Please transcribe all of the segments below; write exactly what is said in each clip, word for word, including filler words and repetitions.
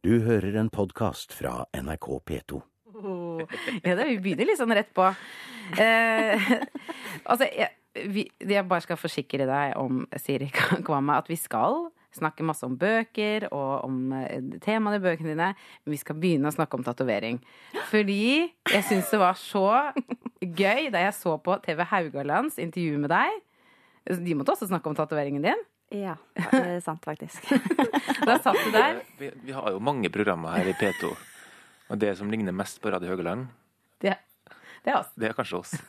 Du hører en podcast fra N R K P to. Oh, ja, det, vi begynner litt sånn rett på. Eh, altså, jeg, vi, jeg bare skal forsikre deg om, Siri Kvamme, at vi skal snakke masse om bøker og om temaene i bøkene dine, men vi skal begynne å snakke om tatovering. Fordi jeg synes det var så gøy da jeg så på T V Haugalands intervju med deg. De måtte også snakke om tatoveringen din. Ja, det er sant faktisk. Da satt du der. Vi, vi har jo mange programmer her i P to, og det som ligner mest på Radio Haugaland, det, det er oss. Det er kanskje oss.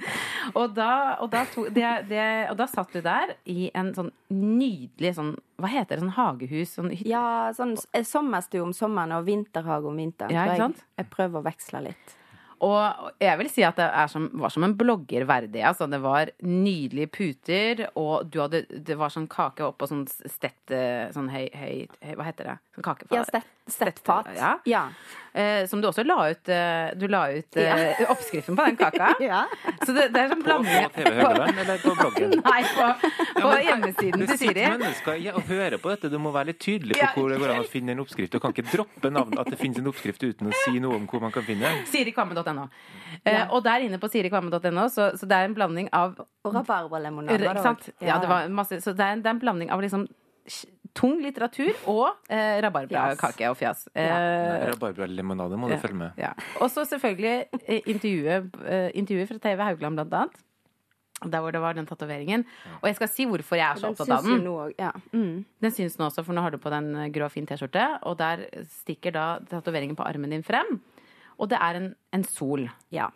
og, da, og, da to, det, det, og da satt du der i en sånn nydelig sånn, hva heter det, sånn hagehus? Sånn hytte. Ja, sånn sommerstue om sommeren og vinterhage om vinteren. Ja, ikke sant? Jeg, jeg prøver å veksle litt. Og jeg vil si at det er som, var som en blogger verdig. Altså, det var nydelige puter, og du hadde, det var sånn kake oppå sånn stett, sånn høy, høy, høy, hva heter det? Sånn kakefat. Ja, stett, stettfat. Ja. Ja. Eh, som du også la ut, eh, du la ut eh, ja. oppskriften på den kaka. Ja. Så det, det er sånn blanding. På T V Haugaland eller på bloggen? Nei, på, på ja, hjemmesiden til Siri. Det sitter mennesker ja, og hører på dette. Du må være litt tydelig på ja. hvor det går an å finne en oppskrift. Du kan ikke droppe navn at det finnes en oppskrift uten å si noe om hvor man kan finne den. Siri Kvamme punktum no. Ja. Uh, og der inne på Siri Kvamme punktum no, så, så det er en blanding av og rabarberlemonade, var det også? Ja, det var masse. Så det er en, det er en blanding av liksom tung litteratur og uh, rabarberkake og fjas. Uh, ja. Rabarberlemonade må du ja. følge med. Ja. Og så selvfølgelig uh, intervjuet, uh, intervjuet fra T V Haugland blant annet. Der hvor det var den tatoveringen. Og jeg skal si hvorfor jeg er så opptatt av den. Nå, ja. mm. Den synes nå også, for nå har du på den grå fin t-skjorte, og der stikker da tatoveringen på armen din frem. Og det er en, en sol. Ja.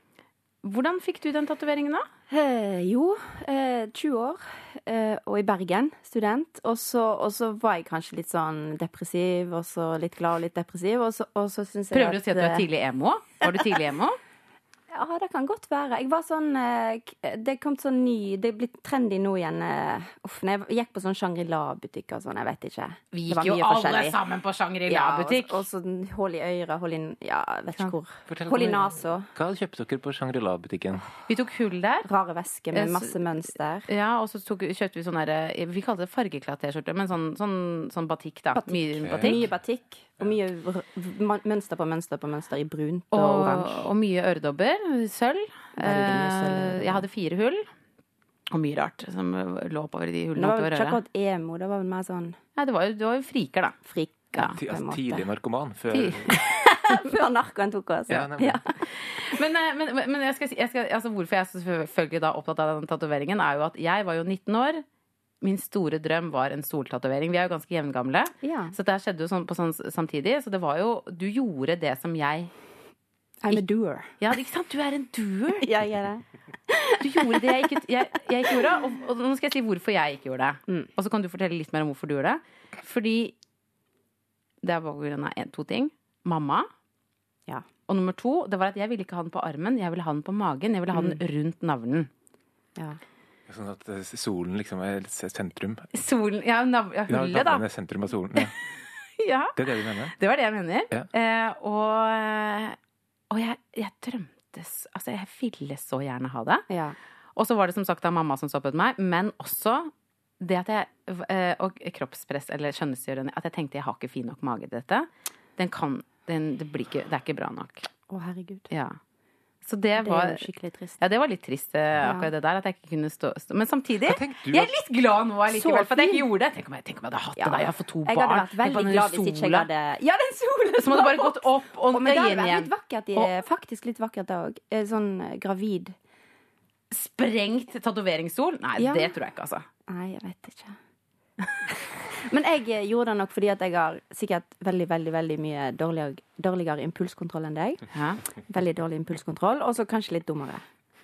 Hvordan fikk du den tatoveringen da? Eh, jo, eh, tjue år, eh, og i Bergen, student. Og så, og så var jeg kanskje litt sånn depressiv, og så litt glad og litt depressiv. Og så, og så synes jeg Prøver du å si at du er tidlig emo? Var du tidlig emo? Ja, det kan godt være. Jeg var sånn, det kom sånn ny, det er blitt trendy nå igjen. Uff, når jeg gikk på sånn Shangri-La-butikk og sånn, jeg vet ikke. Vi gikk jo alle sammen på Shangri-La-butikk. Ja, og, og så hold i øyre, hold i, ja, jeg vet ikke hvor. Fortell hold i nasa. Hva kjøpte dere på Shangri-La-butikken? Vi tok hull der. Rare vesker med masse mønster. Ja, og så tok, kjøpte vi sånn der, vi kalte det fargeklatt t-skjorte, men sånn, sånn, sånn batikk da. Batikk. Mye batikk. Mye batikk. Og mye mønster på mønster på mønster i brunt og, og oransje. Og mye øredobber, sølv. sølv. Jeg hadde fire hull. Og mye rart som lå oppover de hullene. Det var jo ikke akkurat emo, det var vel mer sånn... Nei, det var jo, det var jo friker da. Friker, ja, på en måte. Tidlig narkoman, før... før narkoen tok oss. Ja, ja. men, men, men jeg skal si, jeg skal, altså, hvorfor jeg er selvfølgelig da opptatt av den tatoveringen, er jo at jeg var jo nitten år. Min store drøm var en soltatovering. Vi er jo ganske jevngamle. Ja. Så det skjedde jo sånn på sånn samtidig. Så det var jo, du gjorde det som jeg... I'm a doer. Ja, ikke sant? Du er en doer. Ja, jeg er det. Du gjorde det jeg ikke, jeg, jeg ikke gjorde, og, og nå skal jeg si hvorfor jeg ikke gjorde det. Mm. Og så kan du fortelle litt mer om hvorfor du gjorde det. Fordi det var på grunn av en, to ting. Mamma. Ja. Og nummer to, det var at jeg ville ikke ha den på armen, jeg ville ha den på magen. Jeg ville ha den rundt navlen. Ja. Sånn at solen liksom er sentrum. Solen, ja, nav, ja hullet ja, da. Ja, sentrum av solen, ja. Ja. Det er det du mener? Det var det jeg mener. Ja. Eh, og og jeg, jeg drømte, altså jeg ville så gjerne ha det. Ja. Og så var det som sagt da mamma som stoppet meg, men også det at jeg, eh, og kroppspress, eller skjønnesgjørende, at jeg tenkte jeg har ikke fin nok mage til dette. Den kan, den, det, blir ikke, det er ikke bra nok. Å, herregud. Ja. Så det, det var er jo skikkelig trist. Ja, det var litt trist akkurat det der, at jeg ikke kunne stå, stå. Men samtidig, jeg er litt glad nå allikevel, for at jeg ikke gjorde det. Tenk om jeg, tenk om jeg hadde hatt ja. det da, jeg har fått to barn. Jeg hadde vært veldig glad hvis ikke jeg hadde... Ja, den solen! Så må det bare gått opp og, og men det hadde vært litt vakkert, i, faktisk litt vakkert da også. Sånn gravid. Sprengt tatoveringssol? Nei, ja. Det tror jeg ikke, altså. Nei, jeg vet ikke. Men jeg gjorde det nok fordi at jeg har sikkert veldig, veldig, veldig mye dårligere, dårligere impulskontroll enn deg. Hæ? Veldig dårlig impulskontroll, og så kanskje litt dummere.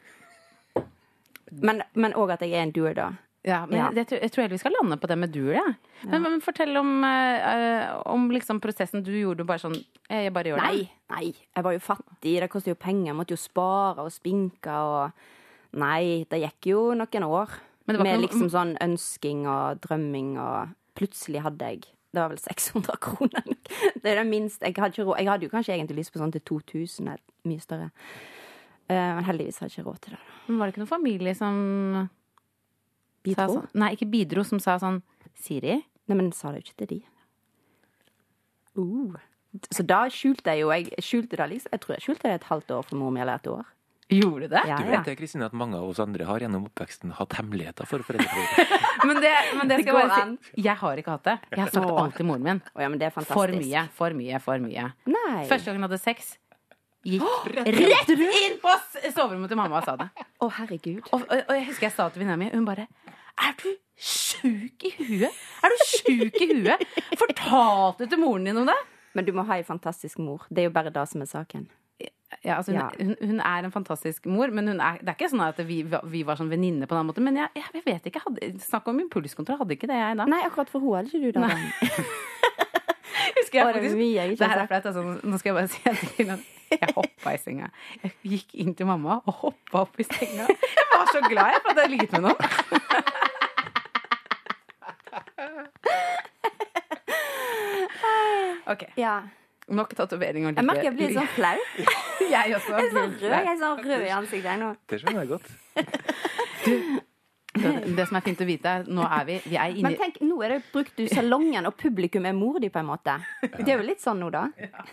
Men, men også at jeg er en doer da. Ja, men ja. Det, jeg tror vi skal lande på det med doer, ja. Men, ja. men fortell om, uh, om liksom prosessen du gjorde, bare sånn, jeg bare gjør det. Nei, nei, jeg var jo fattig, det kostet jo penger, jeg måtte jo spare og spinke, og nei, det gikk jo noen år. Med noen... liksom sånn ønsking og drømming, og plutselig hadde jeg, det var vel seks hundre kroner. Det er det minst, jeg hadde, ikke råd, jeg hadde jo kanskje egentlig lyst på sånn til to tusen, mye større. Uh, men heldigvis hadde jeg ikke råd til det. Men var det ikke noen familie som... Bidro? Sånn, nei, ikke bidro, som sa sånn, Siri? Nei, men sa det jo ikke til de. Uh. Så da skjulte jeg jo, jeg skjulte det liksom, jeg tror jeg skjulte det et halvt år for mor mi, eller et år. Gjorde du det? Ja, Du ja. vet det, Kristine, at mange av oss andre har gjennom oppveksten hatt hemmeligheter for foreldre. Men det, men det Det skal jeg går bare an. si. Jeg har ikke hatt det. Jeg har sagt Åh. alt til moren min. Å ja, men det er fantastisk. For mye, for mye, for mye. Nei. Første gang hun hadde sex, gikk rett inn på s- soverommet til mamma og sa det. Å, herregud. Og, og, og jeg husker jeg sa til venninna mi, hun bare er du sjuk i huet? Er du sjuk i huet? Fortalte du til moren din om det? Men du må ha en fantastisk mor. Det er jo bare det som er saken. Ja, altså hun, Ja. Hun, hun er en fantastisk mor, men hun er, det er ikke sånn at vi, vi var sånn venninne på den måten. Men jeg, jeg vet ikke, hadde, snakk om impulskontroll, hadde ikke det jeg da? Nei, akkurat for hun hadde ikke du det. Husker jeg Å, det er faktisk, mye jeg ikke det her har er flaut, altså, nå skal jeg bare si en ting. Jeg hoppa i senga. Jeg gikk inn til mamma og hoppa opp i senga. Jeg var så glad jeg for at jeg hadde ligget med noen. Ok, Ja. nok tatovering og Jeg merker jeg blir sånn flau. Jeg også. Jeg er sånn rød, jeg er sånn rød i ansiktet jeg nå. Det skjønner jeg godt. Det, det som er fint å vite, er nå er vi, vi er Men inne tenk, nå er det brukt du salongen, og publikum er mor di på en måte. Det er jo litt sånn nå, da.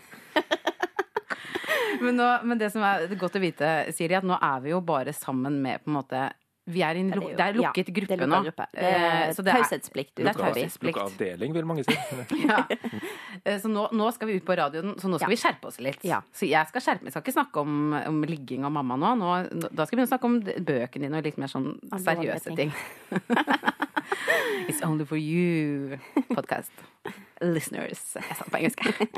men, nå, men det som er godt å vite, Siri, at nå er vi jo bare sammen med på en måte vi er i en, Ja, det er jo- det er lukket ja, gruppe det er nå. lukket gruppe. Det er Eh, så det er- taushetsplikt. Det er utenfor. taushetsplikt. Lukka avdeling, vil mange si. Ja. Eh, Så nå, nå skal vi ut på radioen, så nå skal Ja. vi skjerpe oss litt. Ja. Så jeg skal skjerpe meg. Jeg skal ikke snakke om, om ligging av mamma nå. nå. Da skal vi begynne å snakke om bøkene dine og litt mer sånn Alvorlige seriøse ting. ting. It's only for you, podcast. Listeners. Jeg sa det på engelsk.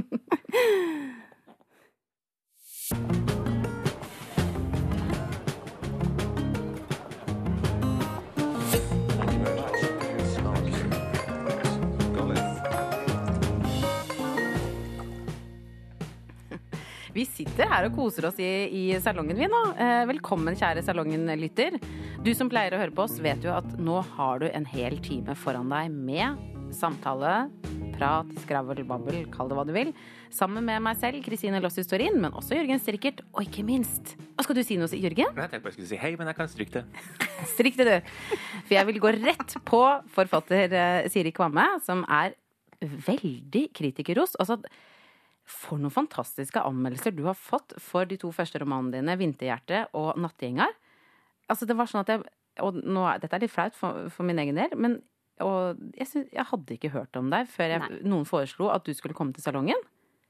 Vi sitter her og koser oss i, i salongen vi nå. Eh, velkommen, kjære salongen-lytter. Du som pleier å høre på oss, vet jo at nå har du en hel time foran deg med samtale, prat, skravl, babbel, kall det hva du vil. Sammen med meg selv, Kristine Lossus Torin, men også Jørgen Strikkert, og ikke minst. Hva skal du si noe, Jørgen? Jeg tenkte bare jeg skulle si hei, men jeg kan stryke det. Strikk det, du. For jeg vil gå rett på forfatter eh, Siri Kvamme, som er veldig kritikerros. Altså, for noen fantastiske anmeldelser du har fått for de to første romanene dine, Vinterhjerte og Nattgjengar. Altså, det var sånn at jeg, og nå, dette er litt flaut for, for min egen del, men og jeg, synes, jeg hadde ikke hørt om deg før jeg, noen foreslo at du skulle komme til salongen.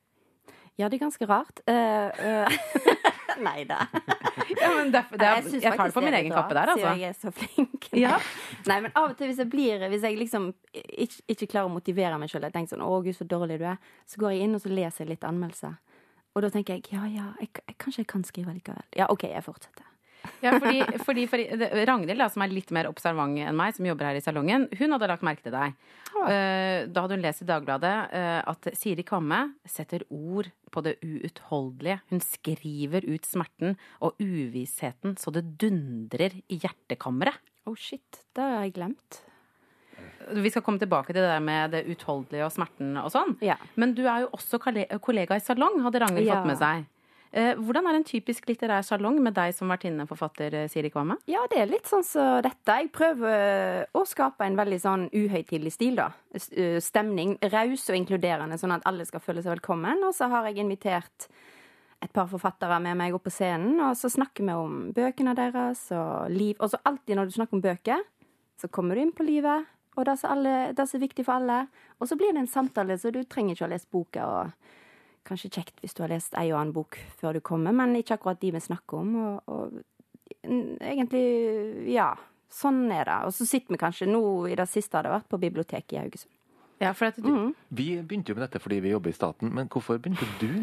Ja, det er ganske rart. Uh, uh. Nei da. Ja, men derfor, det er, Jeg synes jeg tar det faktisk på min er egen litt kappe rart, der, altså. siden jeg er så flink. Ja. Nei, men av og til hvis jeg blir, hvis jeg liksom ikke, ikke klarer å motivere meg selv, jeg tenker sånn, å Gud, så dårlig du er, så går jeg inn og så leser jeg litt anmeldelser. Og da tenker jeg, ja, ja, jeg, jeg, kanskje jeg kan skrive likevel. Ja, ok, jeg fortsetter. Ja, fordi, fordi for, Ragnhild, da, som er litt mer observant enn meg, som jobber her i salongen, hun hadde lagt merke til deg. Uh, da hadde hun lest i Dagbladet uh, at Siri Kvamme setter ord på det uutholdelige. Hun skriver ut smerten og uvissheten så det dundrer i hjertekammeret. Oh shit, det har jeg glemt. Vi skal komme tilbake til det der med det utholdelige og smerten og sånn. Ja. Men du er jo også kollega i salong, hadde Ragnhild Ja. fått med seg. Hvordan er en typisk litterær salong med deg som vertinneforfatter, Siri Kvamme? Ja, det er litt sånn som dette. Jeg prøver å skape en veldig sånn uhøytidelig stil, da. Stemning, raus og inkluderende, sånn at alle skal føle seg velkommen. Og så har jeg invitert et par forfattere med meg opp på scenen, og så snakker vi om bøkene deres og liv. Og så alltid når du snakker om bøker, så kommer du inn på livet, og det er så, alle, det er så viktig for alle. Og så blir det en samtale, så du trenger ikke å lese boka og kanskje kjekt hvis du har lest ei og annen bok før du kommer, men ikke akkurat de vi snakker om. Og, og egentlig, ja, sånn er det. Og så sitter vi kanskje nå i det siste har det vært på biblioteket i Haugesund. Ja, for at du... Mm. Vi begynte jo med dette fordi vi jobber i staten, men hvorfor begynte du?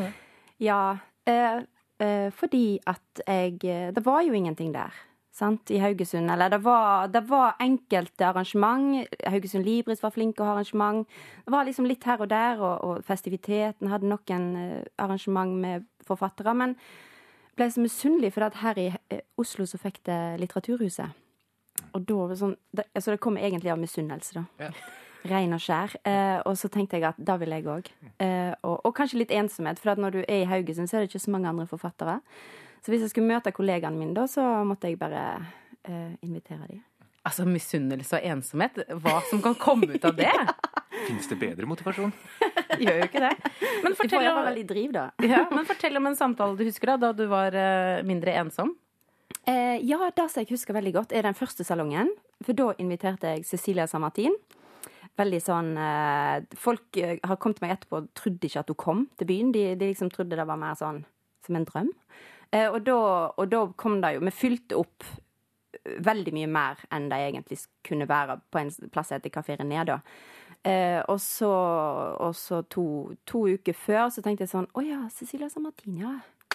Ja, eh, eh, fordi at jeg Det var jo ingenting der. Sant, i Haugesund, eller det var, det var enkelte arrangement. Haugesund Libris var flinke å ha arrangement. Det var liksom litt her og der, og, og festiviteten hadde noen uh, arrangement med forfattere, men ble så misunnelig, for at her i uh, Oslo så fikk det Litteraturhuset. Og da var det sånn, det, altså det kom egentlig av misunnelse da. Ja. Rein og skjær. Uh, og så tenkte jeg at da vil jeg også. Uh, og, og kanskje litt ensomhet, for at når du er i Haugesund, så er det ikke så mange andre forfattere. Så hvis jeg skulle møte kollegaene mine da, så måtte jeg bare uh, invitere dem. Altså, misunnelse og ensomhet, hva som kan komme ut av det? Finnes det bedre motivasjon? Gjør jo ikke det. Men Du får fortell, jo om, veldig driv, da. ja, men fortell om en samtale du husker da, da du var eh, mindre ensom. Eh, ja, det som jeg husker veldig godt, er den første salongen. For da inviterte jeg Cecilia Samartin. Veldig sånn eh, Folk eh, har kommet til meg etterpå og trodde ikke at hun kom til byen. De, de liksom trodde det var mer sånn som en drøm. Eh, og, da, og da kom det jo Vi fylte opp veldig mye mer enn det egentlig kunne være på en plass etter Café René, da. Eh, og så, og så to, to uker før så tenkte jeg sånn Å ja, Cecilia Samartin, ja.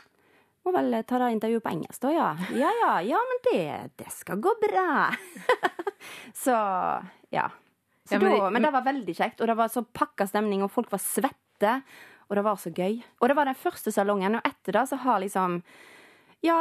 Må vel ta det intervjuet på engelsk, da, ja. Ja, ja, ja, men det, det skal gå bra. så, ja. Så Ja, men, da, men det var veldig kjekt, og det var så pakka stemning, og folk var svette, og det var så gøy. Og det var den første salongen, og etter det så har liksom Ja,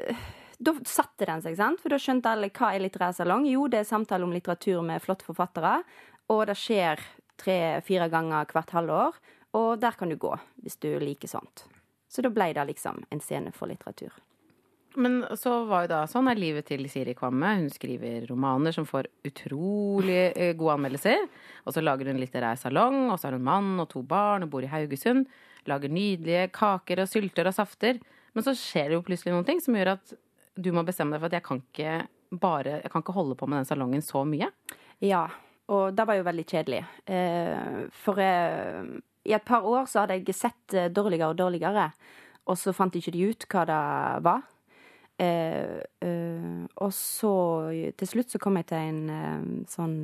da satte den seg, sant? For da skjønte alle hva er litterær salong. Jo, det er samtale om litteratur med flotte forfattere, og det skjer tre-fire ganger hvert halvår, og der kan du gå, hvis du liker sånt. Så da ble det liksom en scene for litteratur. Men så var jo da sånn er livet til Siri Kvamme. Hun skriver romaner som får utrolig eh, gode anmeldelser. Og så lager hun en litterær salong, og så har hun mann og to barn og bor i Haugesund. Lager nydelige kaker og sylter og safter. Men så skjer det jo plutselig noen ting som gjør at du må bestemme deg for at jeg kan ikke bare, jeg kan ikke holde på med den salongen så mye. Ja, og det var jo veldig kjedelig. Eh, for eh, i et par år så hadde jeg sett eh, dårligere og dårligere, og så fant ikke de ut hva det var. Eh, eh, og så til slutt så kom jeg til en eh, sånn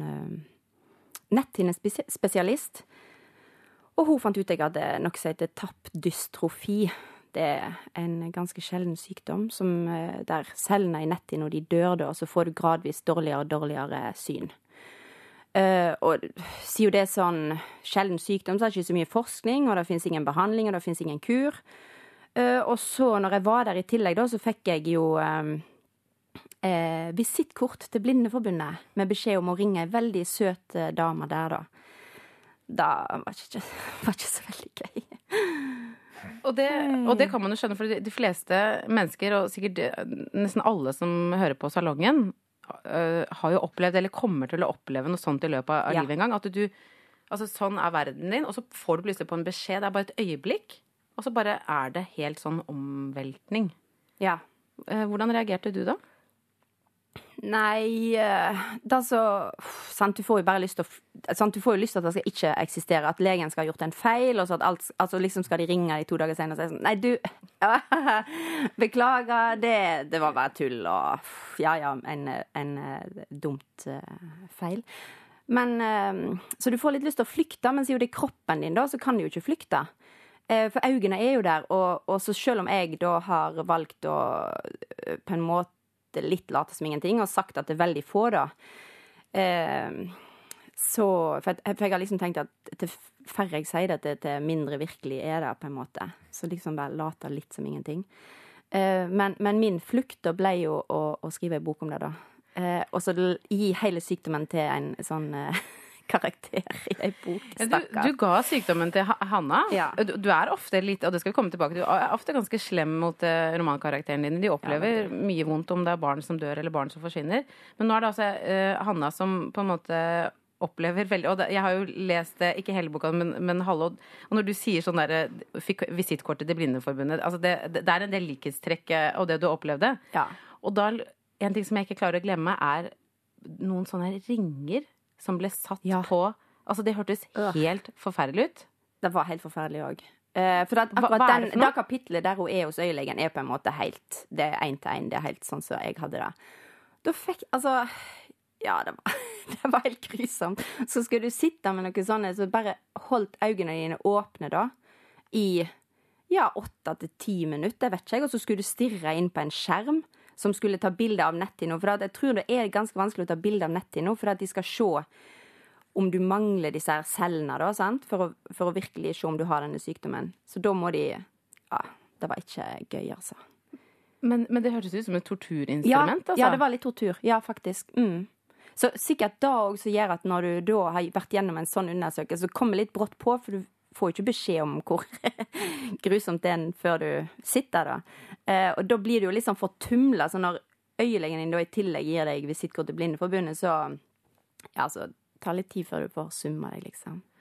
eh, netthinnespesialist, og hun fant ut at jeg hadde noe som heter tappdystrofi. Det er en ganske sjelden sykdom som, eh, der cellene i netthinna de dør, da, og så får du gradvis dårligere og dårligere syn. Uh, og siden det er sånn sjelden sykdom, så er det ikke så mye forskning, og det finnes ingen behandling, og det finnes ingen kur. Uh, og så når jeg var der i tillegg da, så fikk jeg jo um, uh, visittkort til Blindeforbundet, med beskjed om å ringe en veldig søt uh, dame der da. Da var det ikke, var ikke så veldig gøy. Og det, og det kan man jo skjønne, for de fleste mennesker, og sikkert de, nesten alle som hører på salongen, uh, har jo opplevd, eller kommer til å oppleve noe sånt i løpet av Ja. livet en gang. At du, altså sånn er verden din, og så får du plutselig på en beskjed, det er bare et øyeblikk, og så bare er det helt sånn omveltning. Ja. Uh, hvordan reagerte du da? Nei, uh, da så sant, du får jo bare lyst til å sant, du får jo lyst til at det skal ikke eksistere, at legen skal ha gjort en feil, og så at alt, altså liksom skal de ringe de to dager senere og si sånn, nei du, beklager, det, det var bare tull, og ja, ja, en, en uh, dumt uh, feil. Men, uh, så du får litt lyst til å flykte, men siden det er kroppen din da, så kan du jo ikke flykte. Uh, for øynene er jo der, og, og så selv om jeg da har valgt å uh, på en måte litt late som ingenting, og sagt at det er veldig få da. Eh, så, for jeg, for jeg har liksom tenkt at til færre jeg sier det, til, til mindre virkelig er det på en måte. Så liksom bare late litt som ingenting. Eh, men, men min flukt da ble jo å, å skrive en bok om det da. Eh, og så gi hele sykdommen til en sånn eh, karakter i en bok, stakkar. Du, du ga sykdommen til Hanna. Ja. Du, du er ofte litt, og det skal vi komme tilbake til, du er ofte ganske slem mot uh, romankarakteren din. De opplever ja, mye vondt om det er barn som dør eller barn som forsvinner. Men nå er det altså uh, Hanna som på en måte opplever veldig, og det, jeg har jo lest det, ikke hele boka, men, men halve, og når du sier sånn der, fikk visittkortet til Blindeforbundet, altså det, det er en del likhetstrekk av det du opplevde. Ja. Og da, en ting som jeg ikke klarer å glemme, er noen sånne ringer som ble satt ja. på. Altså, det hørtes helt forferdelig ut. Det var helt forferdelig også. Uh, for at akkurat hva, hva den, det kapitlet der hun er hos øyelegen er på en måte helt, det er en til en, det er helt sånn som jeg hadde det. Da fikk, altså, ja, det var, det var helt grusomt. Så skulle du sitte med noe sånne, så bare holdt øynene dine åpne da, i, ja, åtte til ti minutter, vet ikke jeg, og så skulle du stirre inn på en skjerm, som skulle ta bilde av netthinna, for jeg tror det er ganske vanskelig å ta bilde av netthinna, for at de skal se om du mangler disse her cellene, da, sant? For, å, for å virkelig se om du har denne sykdommen. Så da må de, ja, det var ikke gøy, altså. Men, men det hørtes ut som et torturinstrument, ja, altså? Ja, det var litt tortur, ja, faktisk. Mm. Så sikkert da også gjør at når du da har vært gjennom en sånn undersøkelse, så kommer litt brått på, for du får jo ikke beskjed om hvor grusomt det er før du sitter da. Eh, og da blir det jo liksom fortumlet, så når øyelegen din da i tillegg gir deg visittkort til Blindeforbundet, så ja, så ta litt tid før du får summa deg, liksom.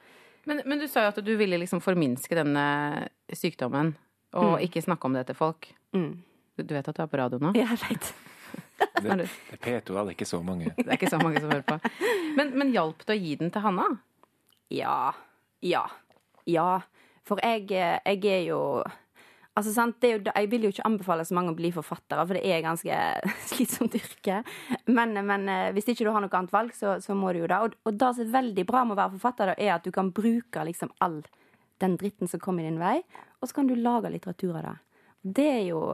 Men, men du sa jo at du ville liksom forminske denne sykdommen, og mm. ikke snakke om det til folk. Mm. Du, du vet at du er på radio nå? Ja, jeg vet. Det, det P to hadde ikke så mange. Det er ikke så mange som hører på. Men, men hjalp det å gi den til Hanna? Ja. Ja. Ja. For jeg, jeg er jo... Altså, sant, det er jo, jeg vil jo ikke anbefale så mange å bli forfattere, for det er ganske slitsomt yrke. Men, men hvis ikke du har noe annet valg, så, så må du jo det. Og, og det som er veldig bra med å være forfatter, da, er at du kan bruke liksom all den dritten som kommer i din vei, og så kan du lage litteratur av det. Det er jo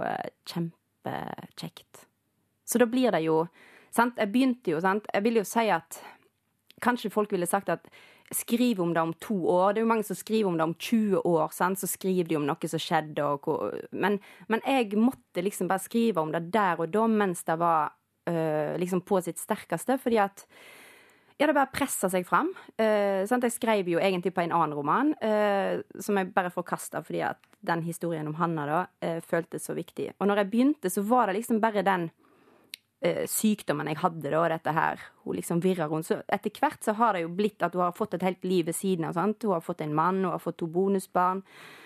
kjempekjekt. Så da blir det jo, sant, jeg begynte jo, sant, jeg vil jo si at kanskje folk ville sagt at skriv om det om to år. Det er jo mange som skriver om det om tjue år, sant? Så skriver de om noe som skjedde. Og, men, men jeg måtte liksom bare skrive om det der og da, mens det var øh, liksom på sitt sterkeste, fordi at ja, det bare presset seg fram. Uh, sant? Jeg skrev jo egentlig på en annen roman, uh, som jeg bare forkastet, fordi at den historien om Hanna da, uh, føltes så viktig. Og når jeg begynte, så var det liksom bare den uh, sykdommen jeg hadde da, dette her, hun liksom virrer rundt. Så etter hvert så har det jo blitt at hun har fått et helt liv ved siden av, sant? Hun har fått en mann, hun har fått to bonusbarn,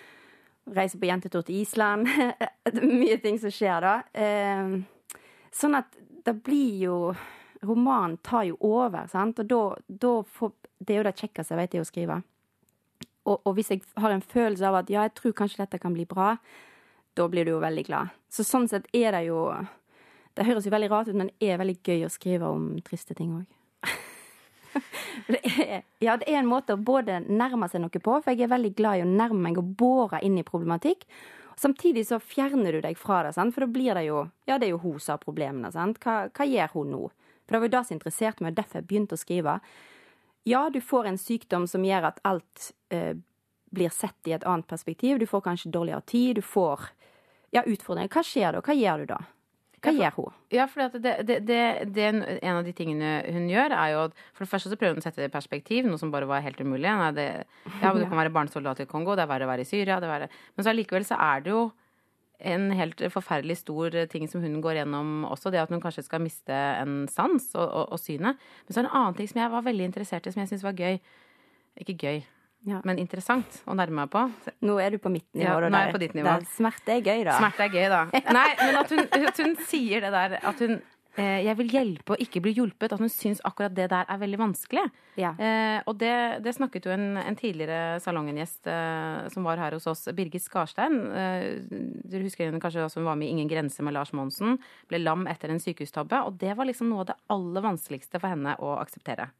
reiser på jentetur til Island, mye ting som skjer da. Uh, sånn at det blir jo... Romanen tar jo over, sant? Og da, da får, det er jo det kjekkeste jeg vet er å skrive. Og, og hvis jeg har en følelse av at ja, jeg tror kanskje dette kan bli bra, da blir du jo veldig glad. Så sånn sett er det jo, det høres jo veldig rart ut, men det er veldig gøy å skrive om triste ting også. det er, ja, det er en måte å både nærme seg noe på, for jeg er veldig glad i å nærme meg og båre inn i problematikk. Samtidig så fjerner du deg fra det, sant? For da blir det jo, ja, det er jo hun som har problemene, sant? Hva, hva gjør hun nå? For det var jo det som interesserte meg, og derfor jeg begynte å skrive. Ja, du får en sykdom som gjør at alt eh, blir sett i et annet perspektiv. Du får kanskje dårligere tid, du får ja, utfordringer. Hva skjer da? Hva gjør du da? Hva ja, for, gjør hun? Ja, for det, det, det, det er en av de tingene hun gjør, er jo at for det første så prøver hun å sette det i perspektiv, noe som bare var helt umulig. Nei, det, ja, du kan være barnesoldat i Kongo, det er verre å være i Syria, det er verre. Men så allikevel så er det jo en helt forferdelig stor ting som hun går gjennom også, det at hun kanskje skal miste en sans og, og, og synet. Men så er det en annen ting som jeg var veldig interessert i, som jeg synes var gøy. Ikke gøy, ja. Men interessant å nærme meg på. Nå er du på mitt nivå. Ja, nå er jeg på ditt nivå. Smerte er gøy, da. Smerte er gøy, da. Nei, men at hun, at hun sier det der, at hun eh, jeg vil hjelpe og ikke bli hjulpet, at hun synes akkurat det der er veldig vanskelig. Ja. Eh, og det, det snakket jo en, en tidligere salongengjest eh, som var her hos oss, Birgit Skarstein. Eh, du husker henne kanskje også, hun var med i Ingen grenser med Lars Monsen, ble lam etter en sykehustabbe, og det var liksom noe av det aller vanskeligste for henne å akseptere.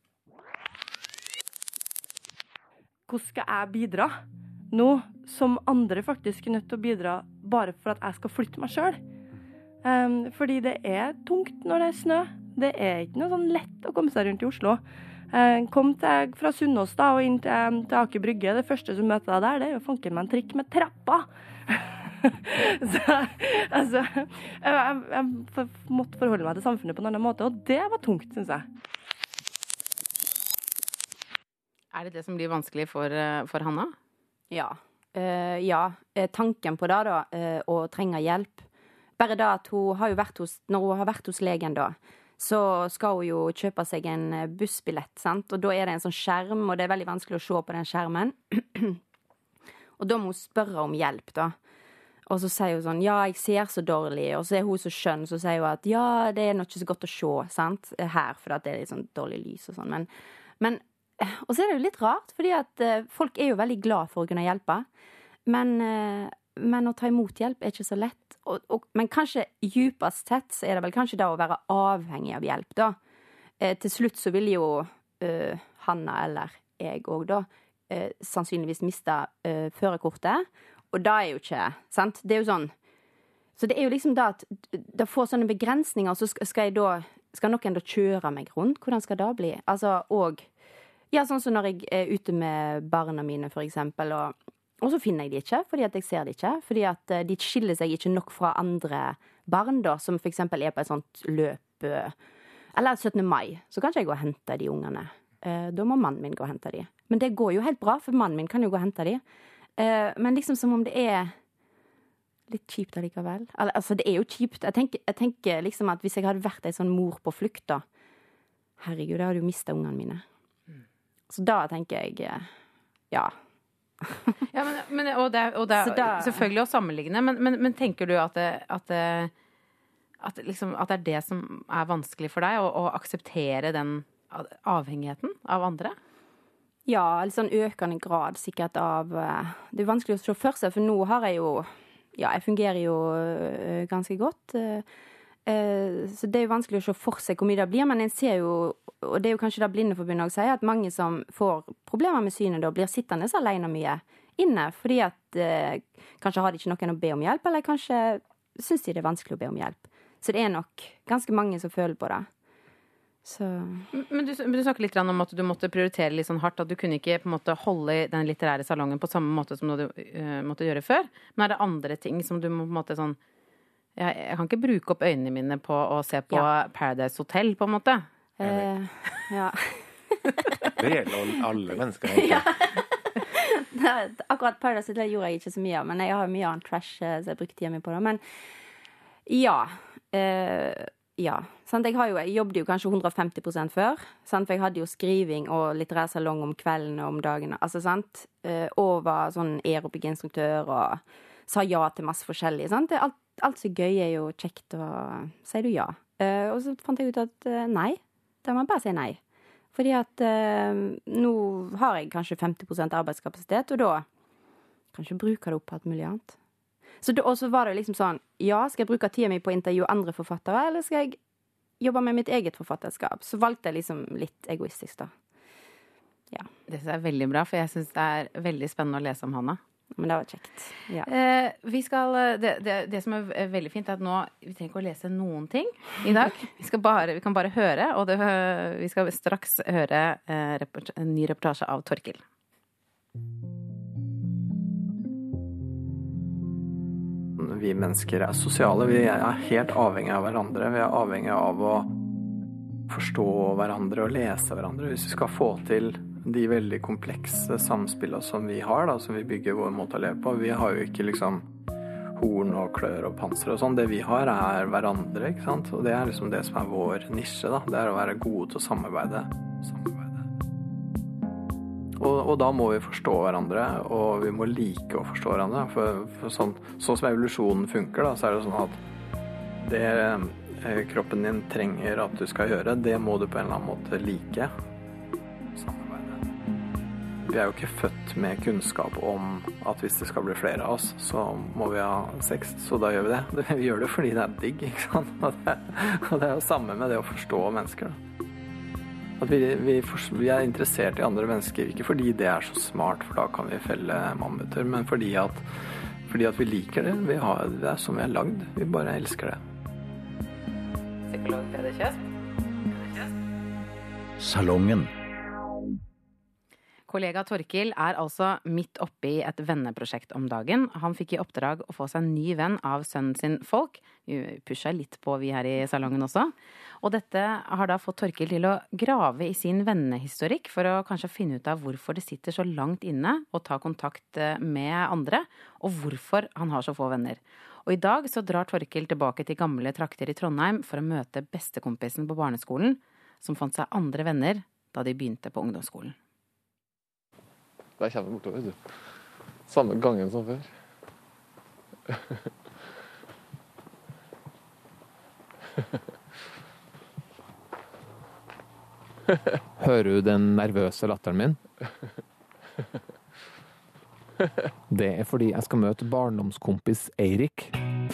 Hvordan skal jeg bidra nå som andre faktisk er nødt til å bidra bare for at jeg skal flytte meg selv? Um, fordi det er tungt når det er snø. Det er ikke noe sånn lett å komme seg rundt i Oslo. Um, kom til, fra Sunnaas da, og inn til, til Aker Brygge. Det første som møter deg der, det er jo fanken meg en trikk med trappa. Så, altså, jeg, jeg, jeg måtte forholde meg til samfunnet på en annen måte, og det var tungt, synes jeg. Er det det som blir vanskelig for, for Hanna? Ja. Uh, ja. Tanken på det da, uh, å trenge hjelp. Bare da at hun har jo vært hos, når hun har vært hos legen da, så skal hun jo kjøpe seg en bussbillett, sant? Og da er det en sånn skjerm, og det er veldig vanskelig å se på den skjermen. Og da må hun spørre om hjelp da. Og så sier hun sånn, ja, jeg ser så dårlig. Og så er hun så skjønn, så sier hun at ja, det er nok ikke så godt å se, sant? Her, for at det er litt sånn dårlig lys og sånn. Men, men og så er det jo litt rart, fordi at uh, folk er jo veldig glad for å kunne hjelpe. Men, uh, men å ta imot hjelp er ikke så lett. Og, og, men kanskje djupest sett så er det vel kanskje da å være avhengig av hjelp, da. Uh, til slutt så vil jo uh, Hanna eller jeg også da uh, sannsynligvis miste uh, førerkortet. Og da er jo ikke, sant? Det er jo sånn. Så det er jo liksom da at da får sånne begrensninger, så skal jeg da, skal noen da kjøre meg rundt. Hvordan skal det bli? Altså, og ja, sånn som når jeg er ute med barna mine, for eksempel, og, og så finner jeg de ikke, fordi at jeg ser de ikke, fordi at de skiller seg ikke nok fra andre barn, da, som for eksempel er på et sånt løp, eller syttende mai, så kan ikke jeg gå og hente de ungene. Da må mannen min gå og hente de. Men det går jo helt bra, for mannen min kan jo gå og hente de. Men liksom som om det er litt kjipt allikevel. Altså, det er jo kjipt. Jeg tenker, jeg tenker liksom at hvis jeg hadde vært en sånn mor på flukt, da, herregud, da hadde jo mistet ungene mine. Så da tenker jeg ja. ja men, men, og det, og det er da, selvfølgelig å sammenligne, men, men, men tenker du at det, at, det, at, liksom, at det er det som er vanskelig for deg, å, å akseptere den avhengigheten av andre? Ja, litt sånn økende grad sikkert av det er vanskelig å se for seg, for nå har jeg jo ja, jeg fungerer jo ganske godt så det er jo vanskelig å se for seg hvor mye det blir, men en ser jo, og det er jo kanskje det Blindeforbundet også sier, at mange som får problemer med synet da blir sittende så alene mye inne, fordi at eh, kanskje har de ikke noen å be om hjelp, eller kanskje synes de det er vanskelig å be om hjelp. Så det er nok ganske mange som føler på det. Så. Men, du, men du snakker litt om at du måtte prioritere litt sånn hardt, at du kunne ikke på en måte holde i den litterære salongen på samme måte som du uh, måtte gjøre før. Men er det andre ting som du må på en måte sånn Jeg, jeg kan ikke bruke opp øynene mine på å se på ja. Paradise Hotel, på en måte. Eh, ja. Det gjelder alle mennesker. Ja. Akkurat Paradise Hotel gjorde jeg ikke så mye av, men jeg har mye annet trash, så jeg bruker tida mi på det. Men ja, eh, ja. Sant? Jeg, har jo, jeg jobbet jo kanskje hundre og femti prosent før, sant? For jeg hadde jo skriving og litterær salong om kvelden og om dagene, altså, sant? Eh, og var sånn aerobic-instruktør og sa ja til masse forskjellig, sant? Det er alt Alt så gøy er jo kjekt, og sier du ja. Uh, og så fant jeg ut at uh, nei, da må jeg bare si nei. Fordi at uh, nå har jeg kanskje femti prosent arbeidskapasitet, og da kan jeg ikke bruke det opp på alt mulig annet. Så da, og så var det liksom sånn, ja, skal jeg bruke tida mi på å intervjue andre forfattere, eller skal jeg jobbe med mitt eget forfatterskap? Så valgte jeg liksom litt egoistisk da. Ja. Det synes jeg er veldig bra, for jeg synes det er veldig spennende å lese om Hanna. Men det var kjekt. Ja. Eh, vi skal, det, det, det som er veldig fint er at nå, vi trenger ikke å lese noen ting i dag. Vi, skal bare, vi kan bare høre, og det, vi skal straks høre eh, report, en ny reportasje av Torkil. Vi mennesker er sosiale, vi er helt avhengige av hverandre. Vi er avhengige av å forstå hverandre og lese hverandre. Hvis vi skal få til de veldig komplekse samspillene som vi har, da, som vi bygger vår måte å leve på. Vi har jo ikke liksom horn og klør og panser og sånn. Det vi har er hverandre, ikke sant? Og det er liksom det som er vår nisje, da. Det er å være gode til å samarbeide. samarbeide. Og, og da må vi forstå hverandre, og vi må like å forstå hverandre. For, for sånn, sånn som evolusjonen funker, da, så er det sånn at det kroppen din trenger at du skal gjøre, det må du på en eller annen måte like. Vi er jo ikke født med kunnskap om at hvis det skal bli flere av oss, så må vi ha sex, så da gjør vi det. Vi gjør det fordi det er digg, ikke sant? Og det, og det er jo samme med det å forstå mennesker. Da. At vi, vi, vi er interessert i andre mennesker, ikke fordi det er så smart, for da kan vi felle mammuter, men fordi at, fordi at vi liker det. Vi har, det er som vi er lagd. Vi bare elsker det. Psykolog Peder Kjøsp. Salongen. Kollega Torkil er altså midt oppe i et venneprosjekt om dagen. Han fikk i oppdrag å få seg en ny venn av sønnen sin Folk. Vi pusher litt på vi her i salongen også. Og dette har da fått Torkil til å grave i sin vennehistorikk for å kanskje finne ut av hvorfor det sitter så langt inne å ta kontakt med andre, og hvorfor han har så få venner. Og i dag så drar Torkil tilbake til gamle trakter i Trondheim for å møte bestekompisen på barneskolen, som fant seg andre venner da de begynte på ungdomsskolen. Der kommer jeg bortover, du. Samme gangen som før. Hører du den nervøse latteren min? Det er fordi jeg skal møte barndomskompis Eirik.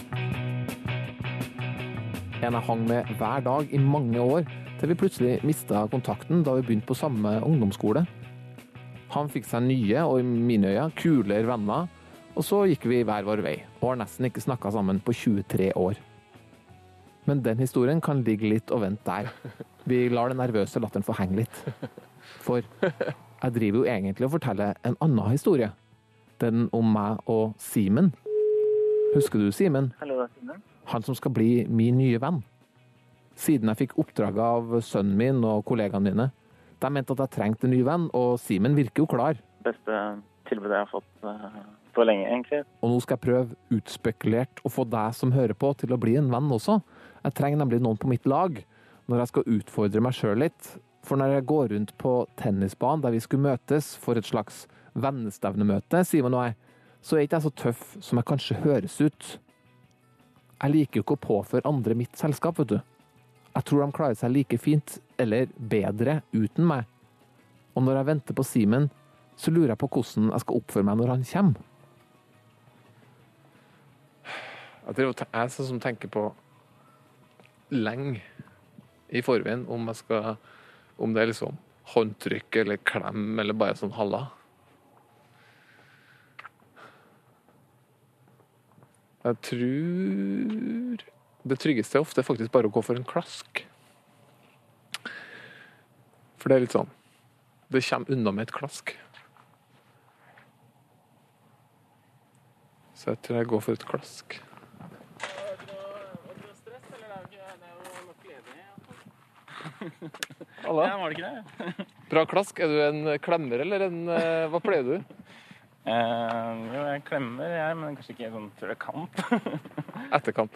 En jeg hang med hver dag i mange år, til vi plutselig mistet kontakten da vi begynte på samme ungdomsskole. Han fikk seg nye, og i mine øyne, kulere venner, og så gikk vi hver vår vei, og har nesten ikke snakket sammen på tjuetre år. Men den historien kan ligge litt og vente der. Vi lar den nervøse latteren få henge litt. For jeg driver jo egentlig og forteller en annen historie. Den om meg og Simen. Husker du Simen? Hallo, Simen. Han som skal bli min nye venn. Siden jeg fikk oppdraget av sønnen min og kollegaene mine, de mente at jeg trengte en ny venn, og Simen virker jo klar. Beste tilbudet jeg har fått uh, på lenge, egentlig. Og nå skal jeg prøve utspekulert å få deg som hører på til å bli en venn også. Jeg trenger nemlig noen på mitt lag, når jeg skal utfordre meg selv litt. For når jeg går rundt på tennisbanen der vi skulle møtes for et slags vennestevnemøte, Simon og jeg, så er ikke jeg så tøff som jeg kanskje høres ut. Jeg liker jo ikke å påføre andre mitt selskap, vet du. Jeg tror de klarer seg like fint, eller bedre, uten meg. Og når jeg venter på Simon, så lurer jeg på hvordan jeg skal oppføre meg når han kommer. Jeg er sånn som tenker på lenge i forveien om jeg skal, om det er liksom håndtrykk eller klem eller bare sånn halla. Jeg tror det tryggeste er ofte faktisk bare å gå for en klask. For det er litt sånn, det kommer unna med et klask. Så jeg tror jeg går for et klask. Alla? Ja, var det ikke det? Bra klask. Er du en klemmer eller en, hva pleier du? Uh, jo, jeg klemmer, jeg, men kanskje ikke sånn før kamp. Etter kamp.